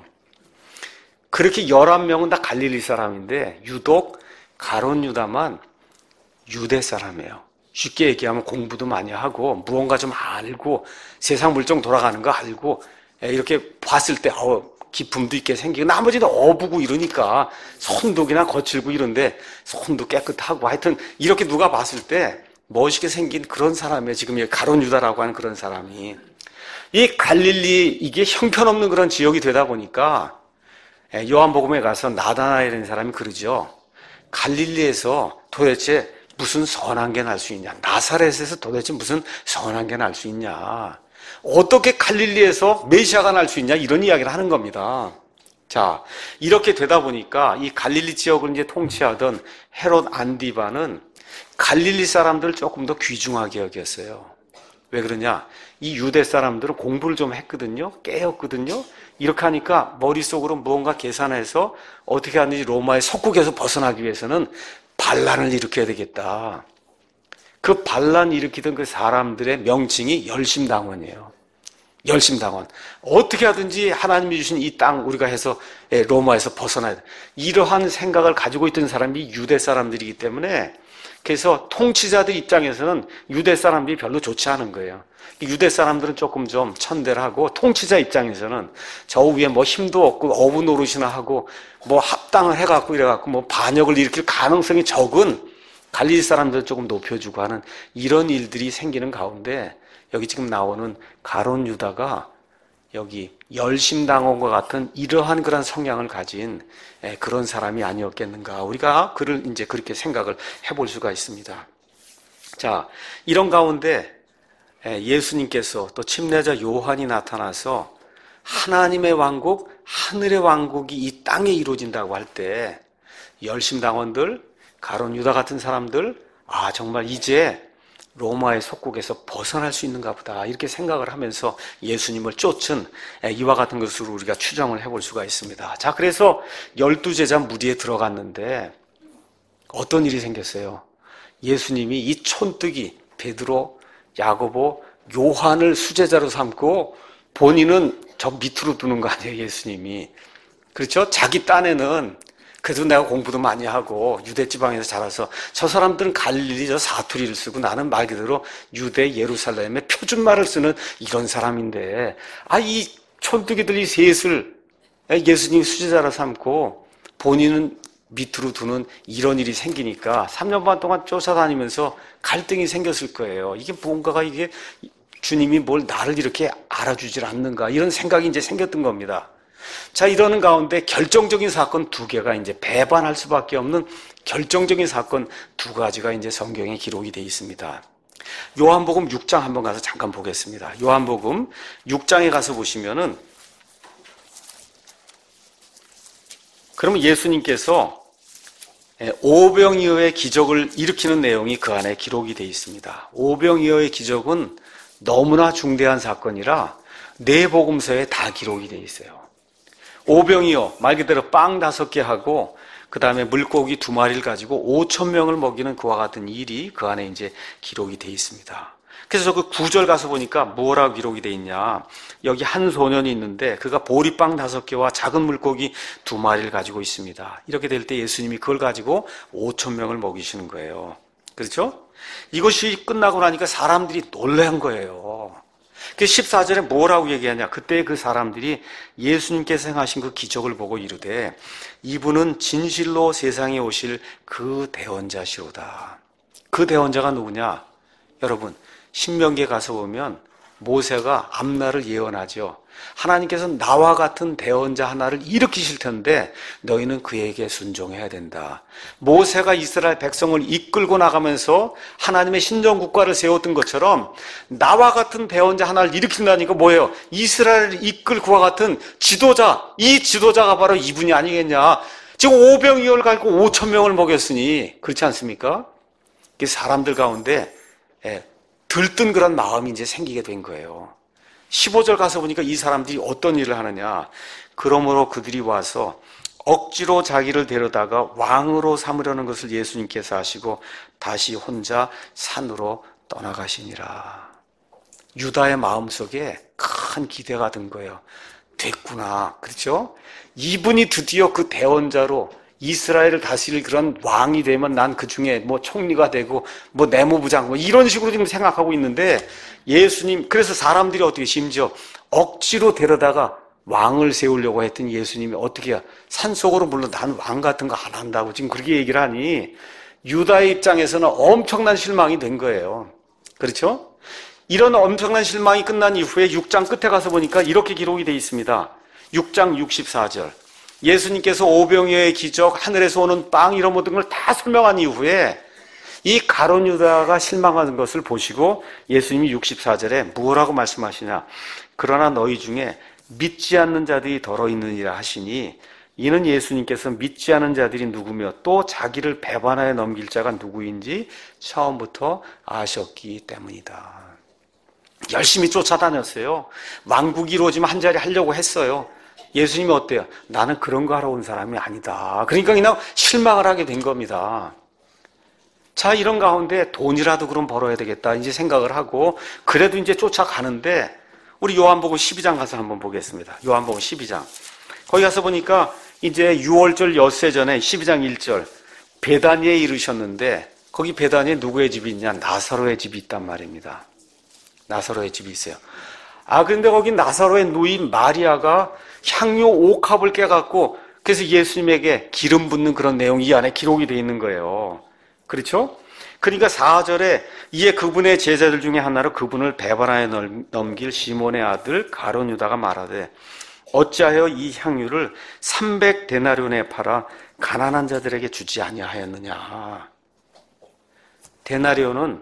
그렇게 11명은 다 갈릴리 사람인데 유독 가룟 유다만 유대 사람이에요. 쉽게 얘기하면 공부도 많이 하고 무언가 좀 알고 세상 물정 돌아가는 거 알고 이렇게 봤을 때 기품도 있게 생기고 나머지는 어부고 이러니까 손독이나 거칠고 이런데 손도 깨끗하고 하여튼 이렇게 누가 봤을 때 멋있게 생긴 그런 사람이에요. 지금 이 가룟 유다라고 하는 그런 사람이. 이 갈릴리 이게 형편없는 그런 지역이 되다 보니까 요한복음에 가서 나다나엘이라는 사람이 그러죠. 갈릴리에서 도대체 무슨 선한 게 날 수 있냐? 나사렛에서 도대체 무슨 선한 게 날 수 있냐? 어떻게 갈릴리에서 메시아가 날 수 있냐? 이런 이야기를 하는 겁니다. 자, 이렇게 되다 보니까 이 갈릴리 지역을 이제 통치하던 헤롯 안디바는 갈릴리 사람들을 조금 더 귀중하게 여겼어요. 왜 그러냐? 이 유대 사람들은 공부를 좀 했거든요. 깨었거든요. 이렇게 하니까 머릿속으로 무언가 계산해서 어떻게 하는지 로마의 속국에서 벗어나기 위해서는 반란을 일으켜야 되겠다. 그 반란 일으키던 그 사람들의 명칭이 열심당원이에요. 열심당원. 어떻게 하든지 하나님이 주신 이 땅 우리가 해서 로마에서 벗어나야 돼. 이러한 생각을 가지고 있던 사람이 유대 사람들이기 때문에 그래서 통치자들 입장에서는 유대 사람들이 별로 좋지 않은 거예요. 유대 사람들은 조금 좀 천대를 하고 통치자 입장에서는 저 위에 뭐 힘도 없고 어부 노릇이나 하고 뭐 합당을 해갖고 이래갖고 뭐 반역을 일으킬 가능성이 적은 갈릴리 사람들을 조금 높여주고 하는 이런 일들이 생기는 가운데 여기 지금 나오는 가룟 유다가 여기 열심당원과 같은 이러한 그런 성향을 가진 그런 사람이 아니었겠는가. 우리가 그를 이제 그렇게 생각을 해볼 수가 있습니다. 자, 이런 가운데 예수님께서 또 침례자 요한이 나타나서 하나님의 왕국, 하늘의 왕국이 이 땅에 이루어진다고 할 때 열심당원들, 가룟 유다 같은 사람들, 아 정말 이제 로마의 속국에서 벗어날 수 있는가 보다 이렇게 생각을 하면서 예수님을 쫓은 이와 같은 것으로 우리가 추정을 해볼 수가 있습니다. 자, 그래서 12제자 무리에 들어갔는데 어떤 일이 생겼어요? 예수님이 이 촌뜨기 베드로, 야고보, 요한을 수제자로 삼고 본인은 저 밑으로 두는 거 아니에요, 예수님이. 그렇죠? 자기 딴에는 그래도 내가 공부도 많이 하고 유대 지방에서 자라서 저 사람들은 갈릴리 저 사투리를 쓰고 나는 말 그대로 유대 예루살렘의 표준말을 쓰는 이런 사람인데 이 촌뜨기들이 셋을 예수님 수제자로 삼고 본인은 밑으로 두는 이런 일이 생기니까 3년 반 동안 쫓아다니면서 갈등이 생겼을 거예요. 이게 뭔가가 이게 주님이 뭘 나를 이렇게 알아주질 않는가 이런 생각이 이제 생겼던 겁니다. 자, 이러는 가운데 결정적인 사건 두 개가 이제 배반할 수밖에 없는 결정적인 사건 두 가지가 이제 성경에 기록이 되어 있습니다. 요한복음 6장 한번 가서 잠깐 보겠습니다. 요한복음 6장에 가서 보시면은 그러면 예수님께서 오병이어의 기적을 일으키는 내용이 그 안에 기록이 되어 있습니다. 오병이어의 기적은 너무나 중대한 사건이라 네 복음서에 다 기록이 되어 있어요. 오병이어, 말 그대로 빵 5개 하고 그 다음에 물고기 2마리를 가지고 5,000명을 먹이는 그와 같은 일이 그 안에 이제 기록이 되어 있습니다. 그래서 그 9절 가서 보니까 뭐라고 기록이 되어 있냐. 여기 한 소년이 있는데 그가 보리빵 5개와 작은 물고기 2마리를 가지고 있습니다. 이렇게 될 때 예수님이 그걸 가지고 5,000명을 먹이시는 거예요. 그렇죠? 이것이 끝나고 나니까 사람들이 놀란 거예요. 그 14절에 뭐라고 얘기하냐. 그때 그 사람들이 예수님께서 행하신 그 기적을 보고 이르되 이분은 진실로 세상에 오실 그 대언자시로다. 그 대언자가 누구냐? 여러분, 신명기에 가서 보면 모세가 앞날을 예언하죠. 하나님께서 나와 같은 대언자 하나를 일으키실 텐데 너희는 그에게 순종해야 된다. 모세가 이스라엘 백성을 이끌고 나가면서 하나님의 신정국가를 세웠던 것처럼 나와 같은 대언자 하나를 일으킨다니까 뭐예요? 이스라엘을 이끌 그와 같은 지도자, 이 지도자가 바로 이분이 아니겠냐. 지금 오병이어를 가지고 5,000명을 먹였으니 그렇지 않습니까? 사람들 가운데 들뜬 그런 마음이 이제 생기게 된 거예요. 15절 가서 보니까 이 사람들이 어떤 일을 하느냐. 그러므로 그들이 와서 억지로 자기를 데려다가 왕으로 삼으려는 것을 예수님께서 하시고 다시 혼자 산으로 떠나가시니라. 유다의 마음속에 큰 기대가 든 거예요. 됐구나. 그렇죠? 이분이 드디어 그 대언자로 이스라엘을 다스릴 그런 왕이 되면 난 그 중에 뭐 총리가 되고 뭐 내무부장 뭐 이런 식으로 지금 생각하고 있는데 예수님, 그래서 사람들이 어떻게 심지어 억지로 데려다가 왕을 세우려고 했더니 예수님이 어떻게 해야 산속으로 물론 난 왕 같은 거 안 한다고 지금 그렇게 얘기를 하니 유다의 입장에서는 엄청난 실망이 된 거예요. 그렇죠? 이런 엄청난 실망이 끝난 이후에 6장 끝에 가서 보니까 이렇게 기록이 되어 있습니다. 6장 64절. 예수님께서 오병이어의 기적, 하늘에서 오는 빵 이런 모든 걸 다 설명한 이후에 이 가룟 유다가 실망하는 것을 보시고 예수님이 64절에 뭐라고 말씀하시냐. 그러나 너희 중에 믿지 않는 자들이 더러 있느니라 하시니 이는 예수님께서 믿지 않은 자들이 누구며 또 자기를 배반하여 넘길 자가 누구인지 처음부터 아셨기 때문이다. 열심히 쫓아다녔어요. 왕국이 이루어지면 한 자리 하려고 했어요. 예수님이 어때요? 나는 그런 거 하러 온 사람이 아니다. 그러니까 그냥 실망을 하게 된 겁니다. 자, 이런 가운데 돈이라도 그럼 벌어야 되겠다 이제 생각을 하고 그래도 이제 쫓아가는데 우리 요한복음 12장 가서 한번 보겠습니다. 요한복음 12장. 거기 가서 보니까 이제 6월절 엿새 전에 12장 1절 베다니에 이르셨는데 거기 베다니에 누구의 집이 있냐? 나사로의 집이 있단 말입니다. 나사로의 집이 있어요. 그런데 거기 나사로의 누이 마리아가 향유 옥합을 깨갖고 그래서 예수님에게 기름 붓는 그런 내용이 이 안에 기록이 되어 있는 거예요. 그렇죠? 그러니까 4절에 이에 그분의 제자들 중에 하나로 그분을 배반하여 넘길 시몬의 아들 가룟 유다가 말하되 어찌하여 이 향유를 300데나리온에 팔아 가난한 자들에게 주지 아니하였느냐. 데나리온은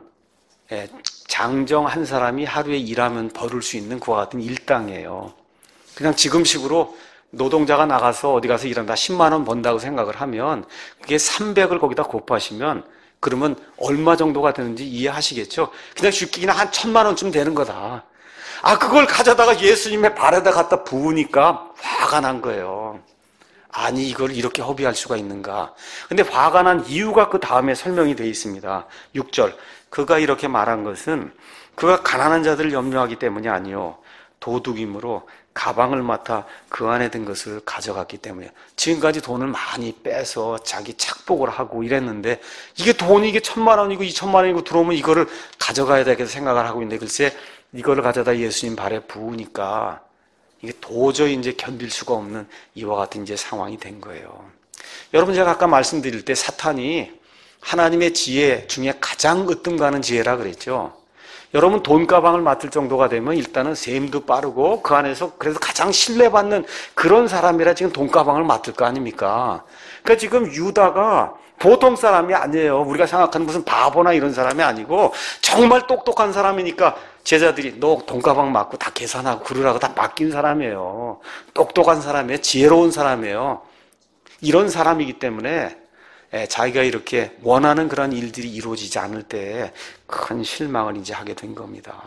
장정 한 사람이 하루에 일하면 벌을 수 있는 그와 같은 일당이에요. 그냥 지금식으로 노동자가 나가서 어디 가서 일한다 10만 원 번다고 생각을 하면 그게 300을 거기다 곱하시면 그러면 얼마 정도가 되는지 이해하시겠죠? 그냥 쉽게 그냥 한 1,000만 원쯤 되는 거다. 그걸 가져다가 예수님의 발에다 갖다 부으니까 화가 난 거예요. 아니 이걸 이렇게 허비할 수가 있는가. 근데 화가 난 이유가 그 다음에 설명이 되어 있습니다. 6절 그가 이렇게 말한 것은 그가 가난한 자들을 염려하기 때문이 아니요 도둑이므로 가방을 맡아 그 안에 든 것을 가져갔기 때문에 지금까지 돈을 많이 빼서 자기 착복을 하고 이랬는데 이게 돈이 이게 1,000만 원이고 2,000만 원이고 들어오면 이거를 가져가야 되겠다 생각을 하고 있는데 글쎄 이거를 가져다 예수님 발에 부으니까 이게 도저히 이제 견딜 수가 없는 이와 같은 이제 상황이 된 거예요. 여러분 제가 아까 말씀드릴 때 사탄이 하나님의 지혜 중에 가장 으뜸가는 지혜라 그랬죠. 여러분 돈가방을 맡을 정도가 되면 일단은 셈도 빠르고 그 안에서 그래서 가장 신뢰받는 그런 사람이라 지금 돈가방을 맡을 거 아닙니까? 그러니까 지금 유다가 보통 사람이 아니에요. 우리가 생각하는 무슨 바보나 이런 사람이 아니고 정말 똑똑한 사람이니까 제자들이 너 돈가방 맡고 다 계산하고 그러라고 다 맡긴 사람이에요. 똑똑한 사람이에요. 지혜로운 사람이에요. 이런 사람이기 때문에 자기가 이렇게 원하는 그런 일들이 이루어지지 않을 때 큰 실망을 이제 하게 된 겁니다.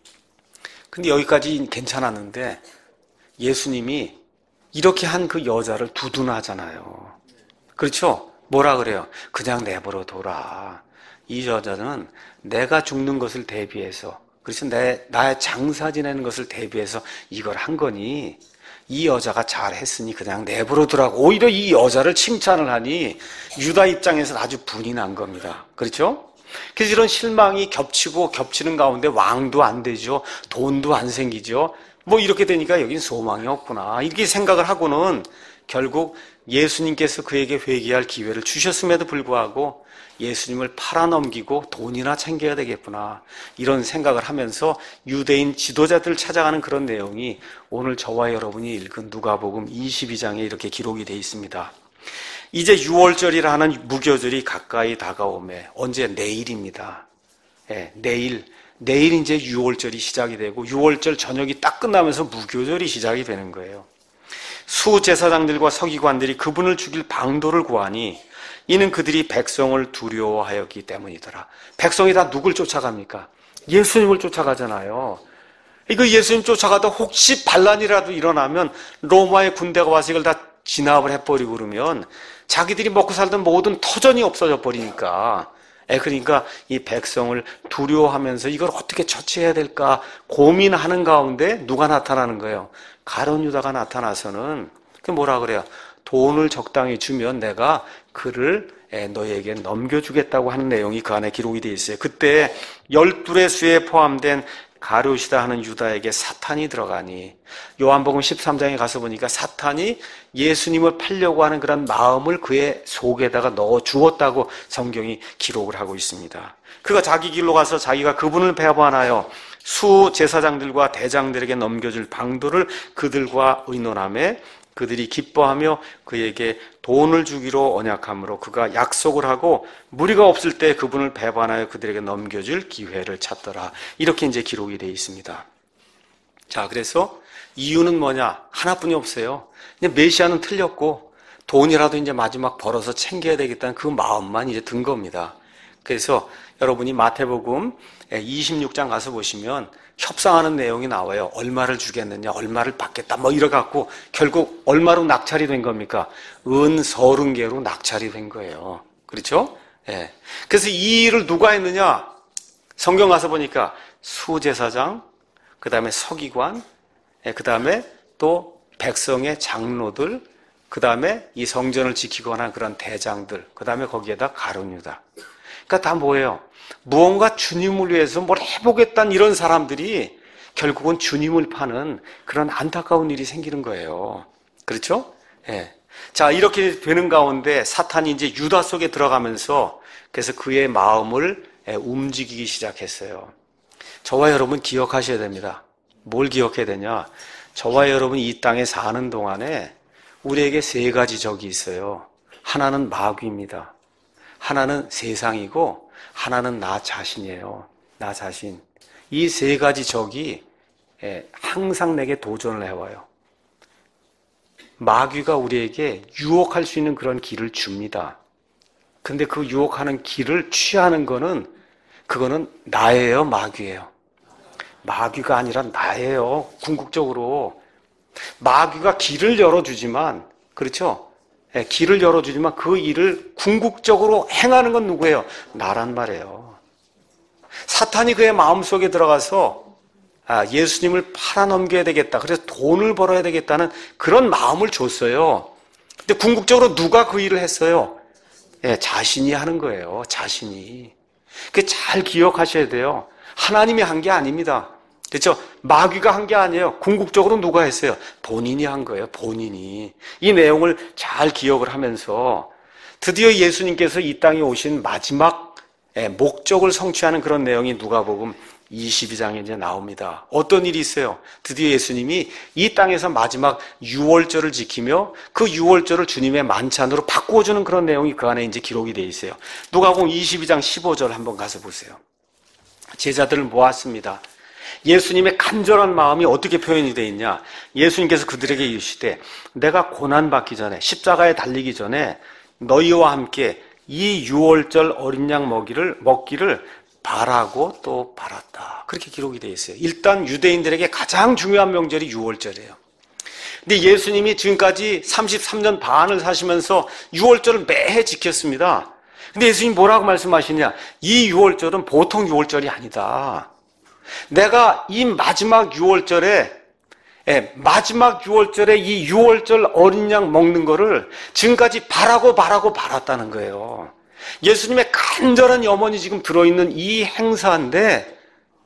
근데 여기까지 괜찮았는데 예수님이 이렇게 한 그 여자를 두둔하잖아요. 그렇죠? 뭐라 그래요? 그냥 내버려 둬라. 이 여자는 내가 죽는 것을 대비해서 그래서 나의 장사 지내는 것을 대비해서 이걸 한 거니 이 여자가 잘했으니 그냥 내버려 두라고 오히려 이 여자를 칭찬을 하니 유다 입장에서는 아주 분이 난 겁니다. 그렇죠? 그래서 이런 실망이 겹치고 겹치는 가운데 왕도 안 되죠. 돈도 안 생기죠. 뭐 이렇게 되니까 여긴 소망이 없구나. 이렇게 생각을 하고는 결국 예수님께서 그에게 회개할 기회를 주셨음에도 불구하고 예수님을 팔아넘기고 돈이나 챙겨야 되겠구나 이런 생각을 하면서 유대인 지도자들을 찾아가는 그런 내용이 오늘 저와 여러분이 읽은 누가복음 22장에 이렇게 기록이 되어 있습니다. 이제 6월절이라 하는 무교절이 가까이 다가오매 언제? 내일입니다. 내일 이제 6월절이 시작이 되고 6월절 저녁이 딱 끝나면서 무교절이 시작이 되는 거예요. 수제사장들과 서기관들이 그분을 죽일 방도를 구하니 이는 그들이 백성을 두려워하였기 때문이더라. 백성이 다 누굴 쫓아갑니까? 예수님을 쫓아가잖아요. 이거 예수님 쫓아가다 혹시 반란이라도 일어나면 로마의 군대가 와서 이걸 다 진압을 해버리고 그러면 자기들이 먹고 살던 모든 터전이 없어져 버리니까 그러니까 이 백성을 두려워하면서 이걸 어떻게 처치해야 될까 고민하는 가운데 누가 나타나는 거예요? 가룟 유다가 나타나서는 그 뭐라 그래요? 돈을 적당히 주면 내가 그를 너에게 넘겨주겠다고 하는 내용이 그 안에 기록이 되어 있어요. 그때 12의 수에 포함된 가룟이다 하는 유다에게 사탄이 들어가니 요한복음 13장에 가서 보니까 사탄이 예수님을 팔려고 하는 그런 마음을 그의 속에다가 넣어 주었다고 성경이 기록을 하고 있습니다. 그가 자기 길로 가서 자기가 그분을 배반하여 수 제사장들과 대장들에게 넘겨줄 방도를 그들과 의논하며 그들이 기뻐하며 그에게 돈을 주기로 언약함으로 그가 약속을 하고 무리가 없을 때 그분을 배반하여 그들에게 넘겨줄 기회를 찾더라. 이렇게 이제 기록이 되어 있습니다. 자, 그래서 이유는 뭐냐? 하나뿐이 없어요. 그냥 메시아는 틀렸고 돈이라도 이제 마지막 벌어서 챙겨야 되겠다는 그 마음만 이제 든 겁니다. 그래서 여러분이 마태복음 26장 가서 보시면 협상하는 내용이 나와요. 얼마를 주겠느냐, 얼마를 받겠다, 뭐 이래갖고 결국 얼마로 낙찰이 된 겁니까? 은 30개로 낙찰이 된 거예요. 그렇죠? 예. 그래서 이 일을 누가 했느냐? 성경 가서 보니까 수제사장, 그 다음에 서기관, 그 다음에 또 백성의 장로들, 그 다음에 이 성전을 지키거나 그런 대장들, 그 다음에 거기에다 가룟 유다. 그러니까 다 뭐예요? 무언가 주님을 위해서 뭘 해보겠다는 이런 사람들이 결국은 주님을 파는 그런 안타까운 일이 생기는 거예요. 그렇죠? 예. 자, 이렇게 되는 가운데 사탄이 이제 유다 속에 들어가면서 그래서 그의 마음을 움직이기 시작했어요. 저와 여러분 기억하셔야 됩니다. 뭘 기억해야 되냐? 저와 여러분이 이 땅에 사는 동안에 우리에게 세 가지 적이 있어요. 하나는 마귀입니다. 하나는 세상이고 하나는 나 자신이에요. 나 자신. 이 세 가지 적이 항상 내게 도전을 해와요. 마귀가 우리에게 유혹할 수 있는 그런 길을 줍니다. 근데 그 유혹하는 길을 취하는 거는 그거는 나예요, 마귀예요? 마귀가 아니라 나예요. 궁극적으로 마귀가 길을 열어주지만, 그렇죠? 길을 열어주지만 그 일을 궁극적으로 행하는 건 누구예요? 나란 말이에요. 사탄이 그의 마음속에 들어가서 예수님을 팔아넘겨야 되겠다, 그래서 돈을 벌어야 되겠다는 그런 마음을 줬어요. 근데 궁극적으로 누가 그 일을 했어요? 자신이 하는 거예요. 자신이. 그 잘 기억하셔야 돼요. 하나님이 한 게 아닙니다. 그렇죠? 마귀가 한 게 아니에요. 궁극적으로 누가 했어요? 본인이 한 거예요. 본인이. 이 내용을 잘 기억을 하면서 드디어 예수님께서 이 땅에 오신 마지막 목적을 성취하는 그런 내용이 누가복음 22장에 이제 나옵니다. 어떤 일이 있어요? 드디어 예수님이 이 땅에서 마지막 유월절을 지키며 그 유월절을 주님의 만찬으로 바꾸어주는 그런 내용이 그 안에 이제 기록이 되어 있어요. 누가복음 22장 15절 한번 가서 보세요. 제자들을 모았습니다. 예수님의 간절한 마음이 어떻게 표현이 되어 있냐? 예수님께서 그들에게 이르시되 내가 고난받기 전에, 십자가에 달리기 전에 너희와 함께 이 유월절 어린 양 먹기를 바라고 또 바랐다. 그렇게 기록이 되어 있어요. 일단 유대인들에게 가장 중요한 명절이 유월절이에요. 근데 예수님이 지금까지 33년 반을 사시면서 유월절을 매해 지켰습니다. 근데 예수님이 뭐라고 말씀하시냐? 이 유월절은 보통 유월절이 아니다. 내가 이 마지막 유월절에 이 유월절 어린 양 먹는 거를 지금까지 바랐다는 거예요. 예수님의 간절한 염원이 지금 들어있는 이 행사인데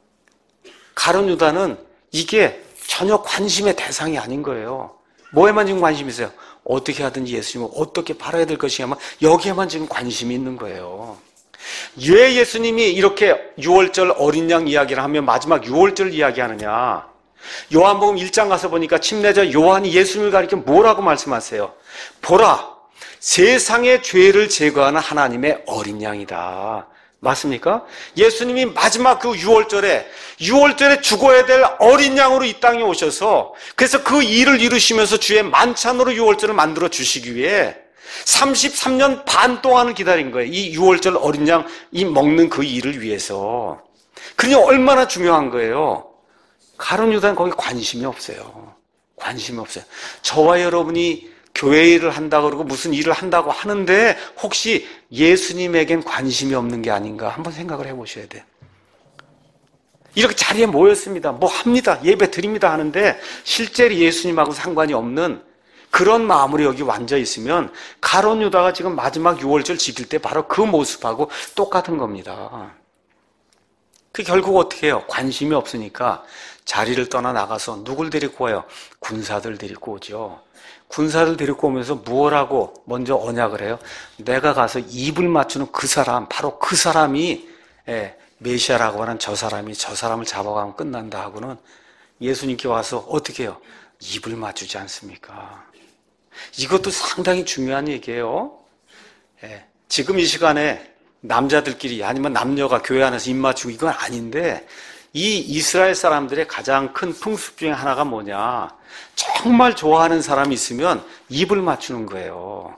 가룟 유다는 이게 전혀 관심의 대상이 아닌 거예요. 뭐에만 지금 관심이 있어요? 어떻게 하든지 예수님을 어떻게 팔아야 될 것이냐면 여기에만 지금 관심이 있는 거예요. 왜 예수님이 이렇게 유월절 어린 양 이야기를 하면 마지막 유월절 이야기하느냐? 요한복음 1장 가서 보니까 침례자 요한이 예수님을 가리켜 뭐라고 말씀하세요? 보라, 세상의 죄를 제거하는 하나님의 어린 양이다. 맞습니까? 예수님이 마지막 그 유월절에 죽어야 될 어린 양으로 이 땅에 오셔서 그래서 그 일을 이루시면서 주의 만찬으로 유월절을 만들어 주시기 위해 33년 반 동안을 기다린 거예요. 이 유월절 어린 양 이 먹는 그 일을 위해서. 그러니 얼마나 중요한 거예요. 가룟 유다는 거기 관심이 없어요. 관심이 없어요. 저와 여러분이 교회 일을 한다고 그러고 무슨 일을 한다고 하는데 혹시 예수님에겐 관심이 없는 게 아닌가 한번 생각을 해보셔야 돼요. 이렇게 자리에 모였습니다. 뭐 합니다. 예배 드립니다 하는데 실제로 예수님하고 상관이 없는 그런 마음으로 여기 앉아 있으면 가룟 유다가 지금 마지막 유월절 지킬 때 바로 그 모습하고 똑같은 겁니다. 그 결국 어떻게 해요? 관심이 없으니까 자리를 떠나 나가서 누굴 데리고 와요? 군사들 데리고 오죠. 군사들 데리고 오면서 무엇하고 먼저 언약을 해요? 내가 가서 입을 맞추는 그 사람, 바로 그 사람이 메시아라고 하는 저 사람을 잡아가면 끝난다 하고는 예수님께 와서 어떻게 해요? 입을 맞추지 않습니까? 이것도 상당히 중요한 얘기예요. 지금 이 시간에 남자들끼리 아니면 남녀가 교회 안에서 입 맞추고 이건 아닌데 이 이스라엘 사람들의 가장 큰 풍습 중에 하나가 뭐냐? 정말 좋아하는 사람이 있으면 입을 맞추는 거예요.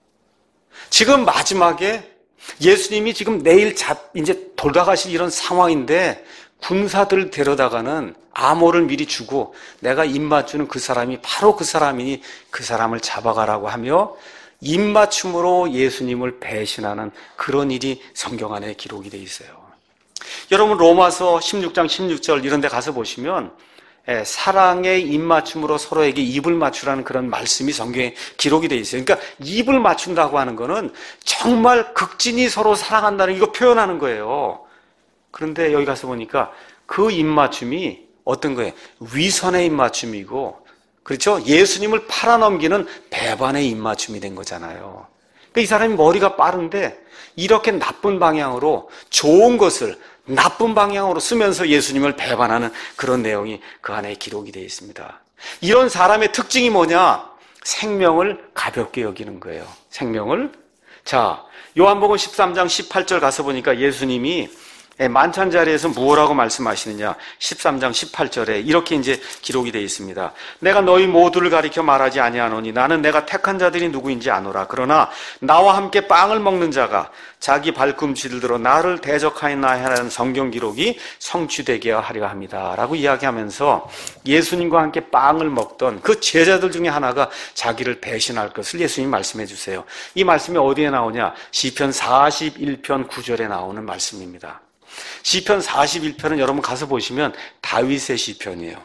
지금 마지막에 예수님이 지금 내일 이제 돌아가실 이런 상황인데 군사들 데려다가는 암호를 미리 주고 내가 입 맞추는 그 사람이 바로 그 사람이니 그 사람을 잡아가라고 하며 입맞춤으로 예수님을 배신하는 그런 일이 성경 안에 기록이 되어 있어요. 여러분 로마서 16장 16절 이런 데 가서 보시면 사랑의 입맞춤으로 서로에게 입을 맞추라는 그런 말씀이 성경에 기록이 되어 있어요. 그러니까 입을 맞춘다고 하는 거는 정말 극진히 서로 사랑한다는 이거 표현하는 거예요. 그런데 여기 가서 보니까 그 입맞춤이 어떤 거예요? 위선의 입맞춤이고, 그렇죠? 예수님을 팔아넘기는 배반의 입맞춤이 된 거잖아요. 그러니까 이 사람이 머리가 빠른데 이렇게 나쁜 방향으로 좋은 것을 나쁜 방향으로 쓰면서 예수님을 배반하는 그런 내용이 그 안에 기록이 되어 있습니다. 이런 사람의 특징이 뭐냐? 생명을 가볍게 여기는 거예요. 생명을. 자, 요한복음 13장 18절 가서 보니까 예수님이 만찬 자리에서 무엇라고 말씀하시느냐? 13장 18절에 이렇게 이제 기록이 되어 있습니다. 내가 너희 모두를 가리켜 말하지 아니하노니 나는 내가 택한 자들이 누구인지 아노라. 그러나 나와 함께 빵을 먹는 자가 자기 발꿈치를 들어 나를 대적하였나이다 하는 성경 기록이 성취되게 하려 합니다. 라고 이야기하면서 예수님과 함께 빵을 먹던 그 제자들 중에 하나가 자기를 배신할 것을 예수님이 말씀해 주세요. 이 말씀이 어디에 나오냐? 시편 41편 9절에 나오는 말씀입니다. 시편 41편은 여러분 가서 보시면 다윗의 시편이에요.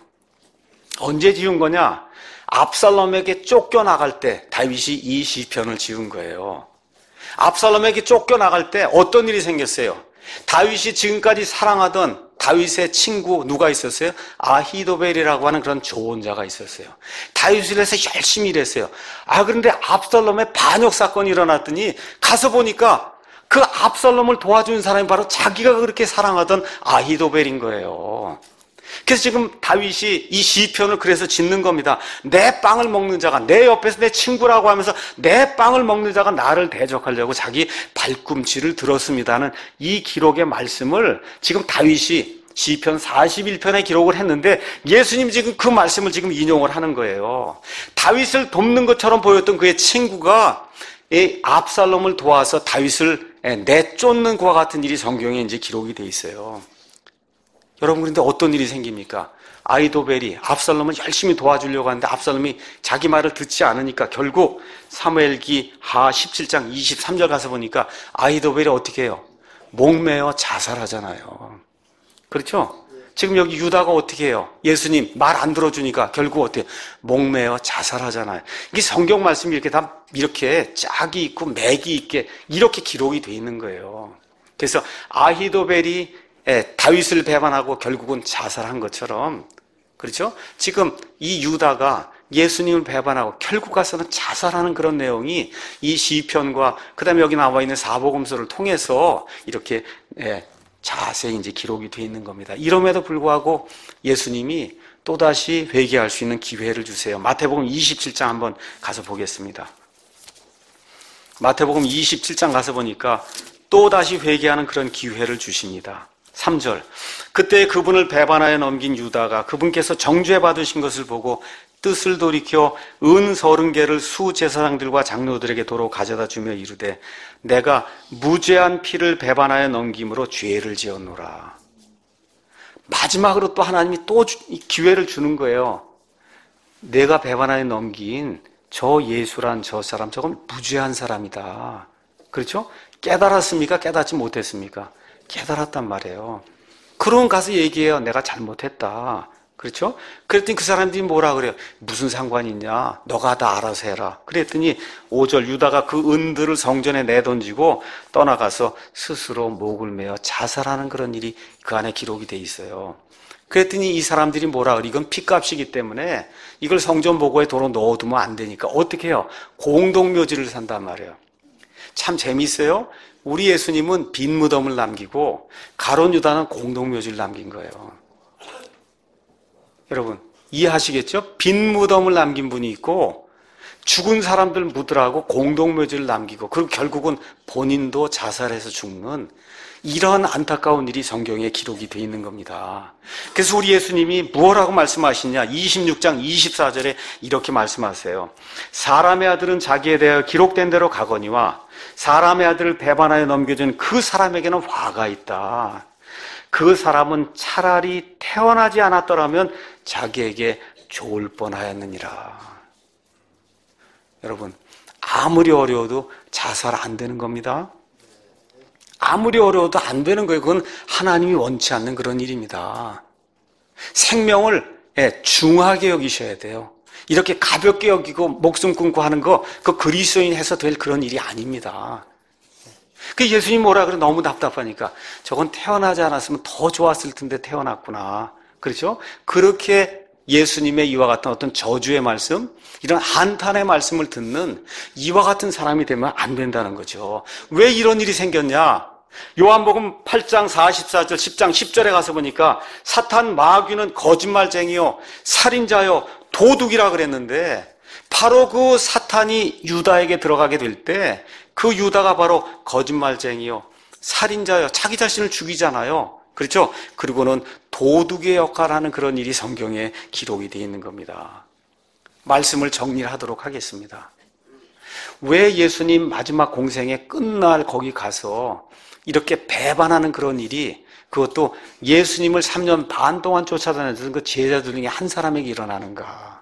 언제 지은 거냐? 압살롬에게 쫓겨나갈 때 다윗이 이 시편을 지은 거예요. 압살롬에게 쫓겨나갈 때 어떤 일이 생겼어요? 다윗이 지금까지 사랑하던 다윗의 친구 누가 있었어요? 아히도벨이라고 하는 그런 조언자가 있었어요. 다윗을 위해서 열심히 일했어요. 그런데 압살롬의 반역 사건이 일어났더니 가서 보니까 그 압살롬을 도와준 사람이 바로 자기가 그렇게 사랑하던 아히도벨인 거예요. 그래서 지금 다윗이 이 시편을 그래서 짓는 겁니다. 내 빵을 먹는 자가, 내 옆에서 내 친구라고 하면서 내 빵을 먹는 자가 나를 대적하려고 자기 발꿈치를 들었습니다는 이 기록의 말씀을 지금 다윗이 시편 41편에 기록을 했는데 예수님 지금 그 말씀을 지금 인용을 하는 거예요. 다윗을 돕는 것처럼 보였던 그의 친구가 이 압살롬을 도와서 다윗을 내쫓는 것과 같은 일이 성경에 이제 기록이 돼 있어요. 여러분, 그런데 어떤 일이 생깁니까? 아히도벨이 압살롬을 열심히 도와주려고 하는데 압살롬이 자기 말을 듣지 않으니까 결국 사무엘기 하 17장 23절 가서 보니까 아히도벨이 어떻게 해요? 목매어 자살하잖아요. 그렇죠? 지금 여기 유다가 어떻게 해요? 예수님 말 안 들어주니까 결국 어떻게 해요? 목매어 자살하잖아요. 이게 성경 말씀이 이렇게 짝이 있고 맥이 있게 이렇게 기록이 돼 있는 거예요. 그래서 아히도벨이 다윗을 배반하고 결국은 자살한 것처럼, 그렇죠? 지금 이 유다가 예수님을 배반하고 결국 가서는 자살하는 그런 내용이 이 시편과 그다음에 여기 나와 있는 사복음서를 통해서 이렇게 자세히 이제 기록이 되어 있는 겁니다. 이럼에도 불구하고 예수님이 또다시 회개할 수 있는 기회를 주세요. 마태복음 27장 한번 가서 보겠습니다. 마태복음 27장 가서 보니까 또다시 회개하는 그런 기회를 주십니다. 3절. 그때 그분을 배반하여 넘긴 유다가 그분께서 정죄 받으신 것을 보고 뜻을 돌이켜 은 30개를 수제사장들과 장로들에게 도로 가져다 주며 이르되 내가 무죄한 피를 배반하여 넘김으로 죄를 지었노라. 마지막으로 또 하나님이 또 기회를 주는 거예요. 내가 배반하여 넘긴 저 예수란 저 사람, 저건 무죄한 사람이다. 그렇죠? 깨달았습니까? 깨닫지 못했습니까? 깨달았단 말이에요. 그럼 가서 얘기해요. 내가 잘못했다. 그렇죠? 그랬더니 그 사람들이 뭐라 그래요? 무슨 상관이 있냐? 너가 다 알아서 해라. 그랬더니 5절 유다가 그 은들을 성전에 내던지고 떠나가서 스스로 목을 매어 자살하는 그런 일이 그 안에 기록이 돼 있어요. 그랬더니 이 사람들이 뭐라 그래? 이건 피값이기 때문에 이걸 성전 보고에 도로 넣어두면 안 되니까 어떻게 해요? 공동묘지를 산단 말이에요. 참 재미있어요. 우리 예수님은 빈 무덤을 남기고 가룟 유다는 공동묘지를 남긴 거예요. 여러분 이해하시겠죠? 빈 무덤을 남긴 분이 있고 죽은 사람들 묻으라고 공동묘지를 남기고 그리고 결국은 본인도 자살해서 죽는 이런 안타까운 일이 성경에 기록이 되어 있는 겁니다. 그래서 우리 예수님이 무엇라고 말씀하시냐? 26장 24절에 이렇게 말씀하세요. 사람의 아들은 자기에 대하여 기록된 대로 가거니와 사람의 아들을 배반하여 넘겨준 그 사람에게는 화가 있다. 그 사람은 차라리 태어나지 않았더라면 자기에게 좋을 뻔하였느니라. 여러분 아무리 어려워도 자살 안 되는 겁니다. 아무리 어려워도 안 되는 거예요. 그건 하나님이 원치 않는 그런 일입니다. 생명을 중하게 여기셔야 돼요. 이렇게 가볍게 여기고 목숨 끊고 하는 거, 그 그리스도인 해서 될 그런 일이 아닙니다. 그 예수님 뭐라 그래? 너무 답답하니까. 저건 태어나지 않았으면 더 좋았을 텐데 태어났구나. 그렇죠? 그렇게 예수님의 이와 같은 어떤 저주의 말씀, 이런 한탄의 말씀을 듣는 이와 같은 사람이 되면 안 된다는 거죠. 왜 이런 일이 생겼냐? 요한복음 8장 44절, 10장 10절에 가서 보니까 사탄 마귀는 거짓말쟁이요, 살인자요, 도둑이라 그랬는데 바로 그 사탄이 유다에게 들어가게 될 때 그 유다가 바로 거짓말쟁이요, 살인자요, 자기 자신을 죽이잖아요. 그렇죠? 그리고는 도둑의 역할을 하는 그런 일이 성경에 기록이 되어 있는 겁니다. 말씀을 정리하도록 하겠습니다. 왜 예수님 마지막 공생의 끝날 거기 가서 이렇게 배반하는 그런 일이, 그것도 예수님을 3년 반 동안 쫓아다녔던 그 제자들 중에 한 사람에게 일어나는가?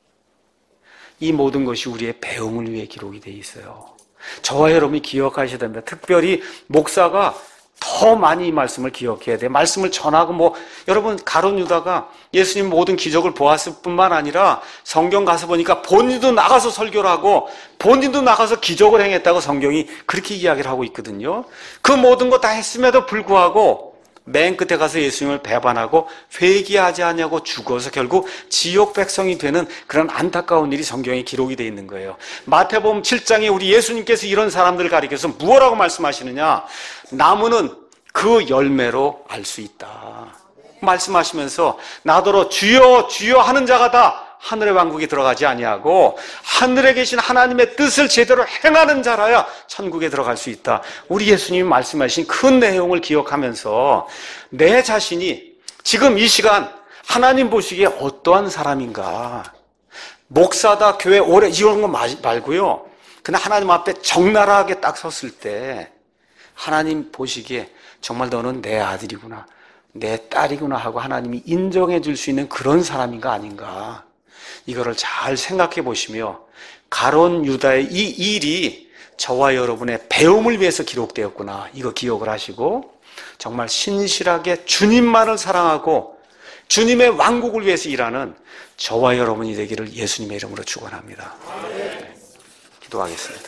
이 모든 것이 우리의 배움을 위해 기록이 되어 있어요. 저와 여러분이 기억하셔야 됩니다. 특별히 목사가 더 많이 이 말씀을 기억해야 돼요. 말씀을 전하고 여러분 가룟 유다가 예수님 모든 기적을 보았을 뿐만 아니라 성경 가서 보니까 본인도 나가서 설교를 하고 본인도 나가서 기적을 행했다고 성경이 그렇게 이야기를 하고 있거든요. 그 모든 거 다 했음에도 불구하고 맨 끝에 가서 예수님을 배반하고 회개하지 않냐고 죽어서 결국 지옥 백성이 되는 그런 안타까운 일이 성경에 기록이 되어 있는 거예요. 마태복음 7장에 우리 예수님께서 이런 사람들을 가리켜서 무엇라고 말씀하시느냐? 나무는 그 열매로 알 수 있다 말씀하시면서 나더러 주여 주여 하는 자가 다 하늘의 왕국에 들어가지 아니하고 하늘에 계신 하나님의 뜻을 제대로 행하는 자라야 천국에 들어갈 수 있다. 우리 예수님이 말씀하신 큰 내용을 기억하면서 내 자신이 지금 이 시간 하나님 보시기에 어떠한 사람인가? 목사다, 교회 오래 이런 거 말고요. 그냥 하나님 앞에 적나라하게 딱 섰을 때 하나님 보시기에 정말 너는 내 아들이구나, 내 딸이구나 하고 하나님이 인정해 줄 수 있는 그런 사람인가 아닌가? 이거를 잘 생각해 보시며 가룟 유다의 이 일이 저와 여러분의 배움을 위해서 기록되었구나, 이거 기억을 하시고 정말 신실하게 주님만을 사랑하고 주님의 왕국을 위해서 일하는 저와 여러분이 되기를 예수님의 이름으로 축원합니다. 네. 기도하겠습니다.